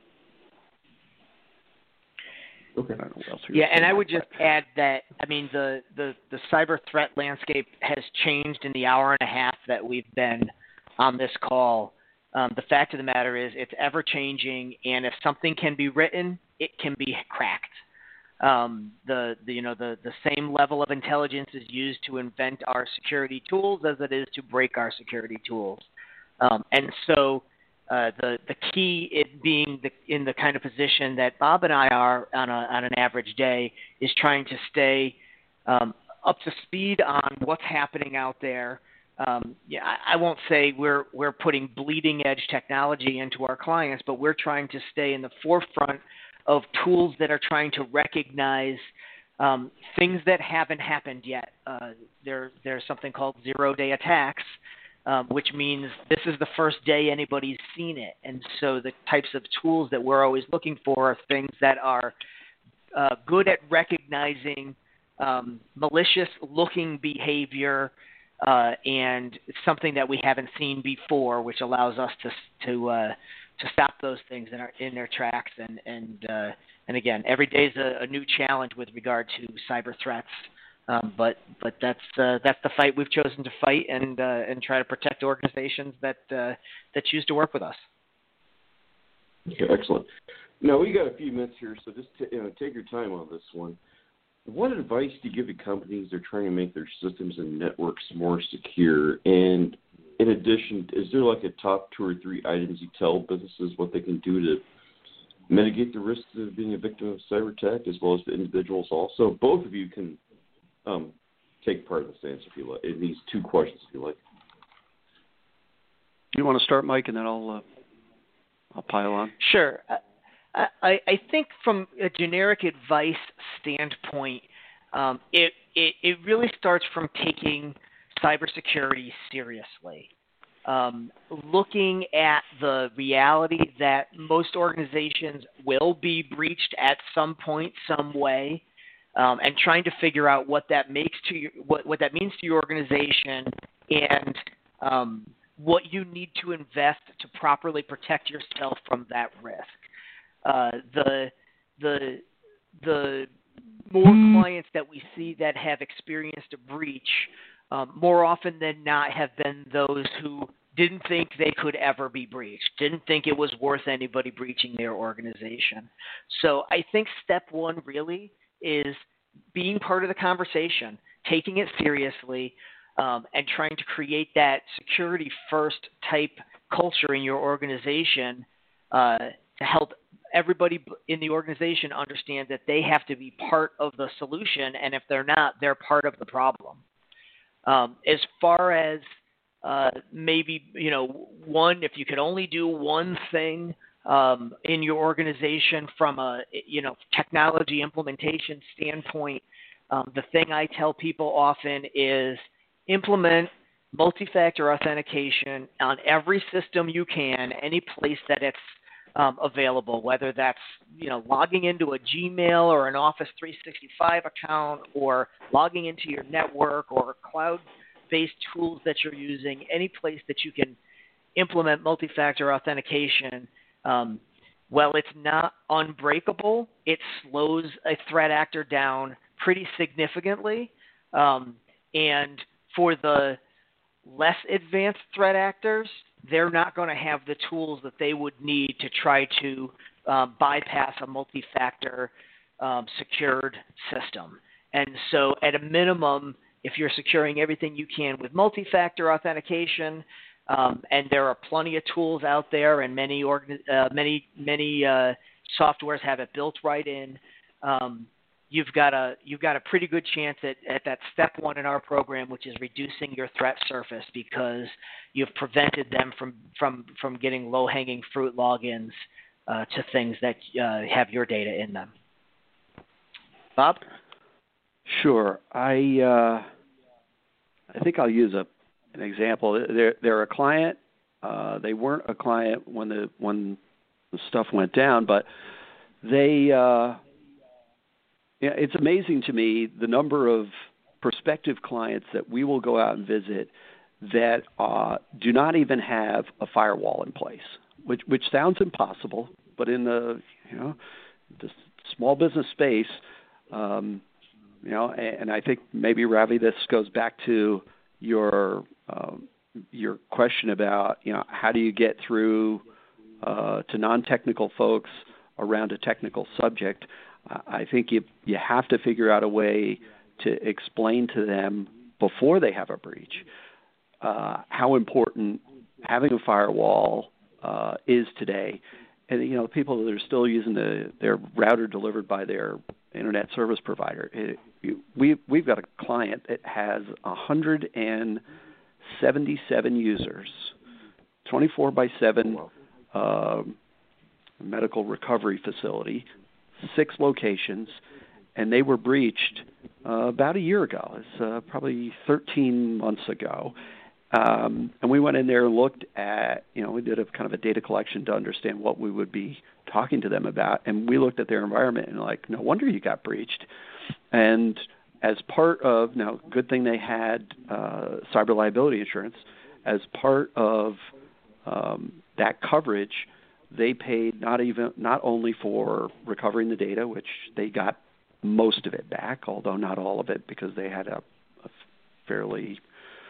S2: Okay.
S3: I don't know what else
S4: yeah, and I would just add that, I mean, the, the, the cyber threat landscape has changed in the hour and a half that we've been on this call. Um, the fact of the matter is it's ever-changing, and if something can be written, it can be cracked. Um, the, the you know the, the same level of intelligence is used to invent our security tools as it is to break our security tools. Um, and so uh, the the key it being the, in the kind of position that Bob and I are on, a, on an average day is trying to stay um, up to speed on what's happening out there. Um, yeah, I, I won't say we're we're putting bleeding edge technology into our clients, but we're trying to stay in the forefront of tools that are trying to recognize um, things that haven't happened yet. Uh, there, there's something called zero-day attacks, um, which means this is the first day anybody's seen it. And so the types of tools that we're always looking for are things that are uh, good at recognizing um, malicious-looking behavior uh, and it's something that we haven't seen before, which allows us to to uh, to stop those things in our in their tracks. And and uh, and again, every day is a, a new challenge with regard to cyber threats. Um, but but that's uh, that's the fight we've chosen to fight, and uh, and try to protect organizations that uh, that choose to work with us.
S2: Okay, excellent. Now we got a few minutes here, so just t- you know, take your time on this one. What advice do you give to companies that are trying to make their systems and networks more secure? And in addition, is there like a top two or three items you tell businesses what they can do to mitigate the risks of being a victim of cyber attack, as well as the individuals also? Both of you can um, take part in this answer if you like, in these two questions if you like.
S3: You want to start, Mike, and then I'll uh, I'll pile on.
S4: Sure. I, I think from a generic advice standpoint, um, it, it it really starts from taking cybersecurity seriously. Um, looking at the reality that most organizations will be breached at some point, some way, um, and trying to figure out what that makes to your, what what that means to your organization, and um, what you need to invest to properly protect yourself from that risk. Uh, the the the more clients that we see that have experienced a breach, um, more often than not, have been those who didn't think they could ever be breached, didn't think it was worth anybody breaching their organization. So I think step one really is being part of the conversation, taking it seriously, um, and trying to create that security first type culture in your organization uh, to help everybody in the organization understand that they have to be part of the solution, and if they're not, they're part of the problem. Um, as far as uh, maybe, you know, one, if you could only do one thing um, in your organization from a, you know, technology implementation standpoint, um, the thing I tell people often is implement multi-factor authentication on every system you can, any place that it's Um, available, whether that's, you know, logging into a Gmail or an Office three sixty-five account, or logging into your network or cloud-based tools that you're using, any place that you can implement multi-factor authentication. Um, while it's not unbreakable, it slows a threat actor down pretty significantly. Um, and for the less advanced threat actors, they're not going to have the tools that they would need to try to um, bypass a multi-factor um, secured system. And so at a minimum, if you're securing everything you can with multi-factor authentication, um, and there are plenty of tools out there, and many organ- uh, many many uh, softwares have it built right in, um, you've got a you've got a pretty good chance at, at that step one in our program, which is reducing your threat surface, because you've prevented them from from, from getting low-hanging fruit logins uh, to things that uh, have your data in them. Bob?
S3: Sure. I uh, I think I'll use a an example. They're they're a client. Uh, they weren't a client when the when the stuff went down, but they. Uh, Yeah, it's amazing to me the number of prospective clients that we will go out and visit that uh, do not even have a firewall in place, which which sounds impossible, but in the you know the small business space, um, you know, and, and I think maybe Ravi, this goes back to your um, your question about you know how do you get through uh, to non-technical folks around a technical subject. I think you you have to figure out a way to explain to them before they have a breach uh, how important having a firewall uh, is today. And you know, people that are still using the their router delivered by their internet service provider. It, we we've got a client that has one hundred seventy-seven users, twenty-four by seven uh, medical recovery facility. Six locations, and they were breached uh, about a year ago. It's uh, probably thirteen months ago. Um, and we went in there and looked at, you know, we did a kind of a data collection to understand what we would be talking to them about. And we looked at their environment and like, no wonder you got breached. And as part of, now, good thing they had uh, cyber liability insurance. As part of um, that coverage, they paid not even not only for recovering the data, which they got most of it back, although not all of it, because they had a, a fairly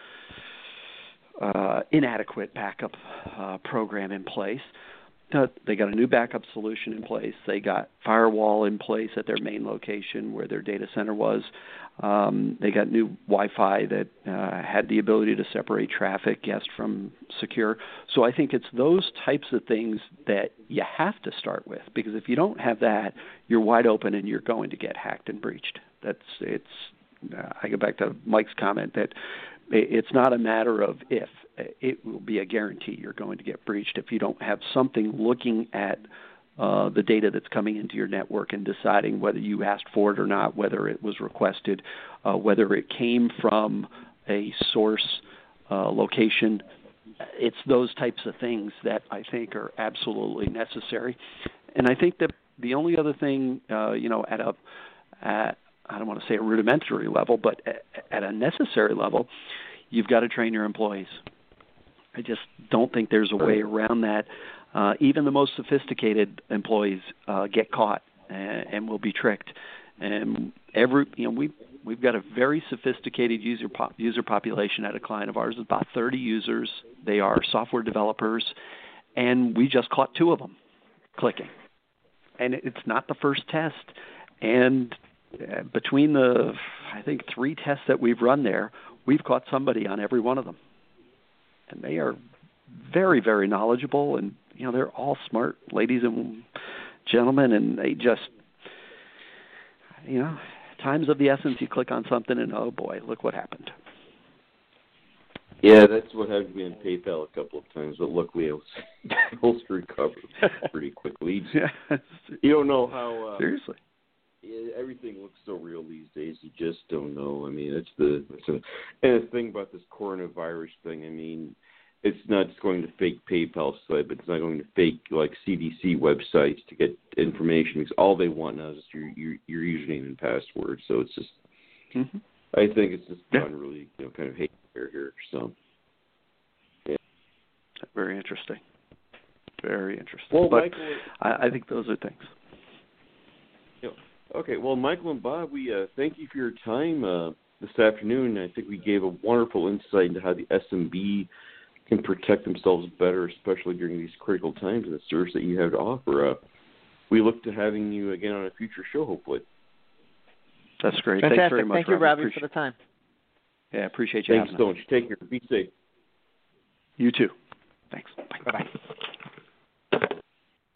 S3: uh, inadequate backup uh, program in place. Uh, they got a new backup solution in place. They got firewall in place at their main location where their data center was. Um, they got new Wi-Fi that uh, had the ability to separate traffic, guest from secure. So I think it's those types of things that you have to start with, because if you don't have that, you're wide open and you're going to get hacked and breached. That's it's. Uh, I go back to Mike's comment that it's not a matter of if. It will be a guarantee you're going to get breached if you don't have something looking at uh, the data that's coming into your network and deciding whether you asked for it or not, whether it was requested, uh, whether it came from a source uh, location. It's those types of things that I think are absolutely necessary. And I think that the only other thing, uh, you know, at a, at, I don't want to say a rudimentary level, but at, at a necessary level, you've got to train your employees. I just don't think there's a way around that. Uh, even the most sophisticated employees uh, get caught and, and will be tricked. And every, you know, we we've got a very sophisticated user pop, user population at a client of ours. About thirty users. They are software developers, and we just caught two of them clicking. And it's not the first test. And uh, between the, I think, three tests that we've run there, we've caught somebody on every one of them. And they are very, very knowledgeable, and you know they're all smart ladies and gentlemen, and they just, you know, time's of the essence. You click on something, and oh boy, look what happened.
S2: Yeah, that's what happened to me on PayPal a couple of times, but luckily I was able to recover pretty quickly.
S3: Yeah.
S2: You don't know how. Uh,
S3: Seriously.
S2: Everything looks so real these days. You just don't know. I mean, it's the it's a, and the thing about this coronavirus thing. I mean, it's not just going to fake PayPal site, but it's not going to fake like C D C websites to get information. Because all they want now is just your your, your username and password. So it's just. Mm-hmm. I think it's just
S3: yeah.
S2: done really, you know, kind of hate here. So. Yeah.
S3: Very interesting. Very interesting.
S2: Well,
S3: but
S2: Michael,
S3: I, I think those are things.
S2: You know, Okay, well, Michael and Bob, we uh, thank you for your time uh, this afternoon. I think we gave a wonderful insight into how the S M B can protect themselves better, especially during these critical times, and the service that you have to offer. Uh, we look to having you again on a future show, hopefully.
S3: That's great.
S4: Fantastic.
S3: Thanks very much,
S4: Thank you,
S3: Robbie,
S4: Robbie
S3: appreciate-
S4: for the time.
S3: Yeah, appreciate you
S2: Thanks
S3: having
S2: so
S3: us.
S2: much. Take care. Be safe.
S3: You too. Thanks. Bye.
S4: Bye-bye.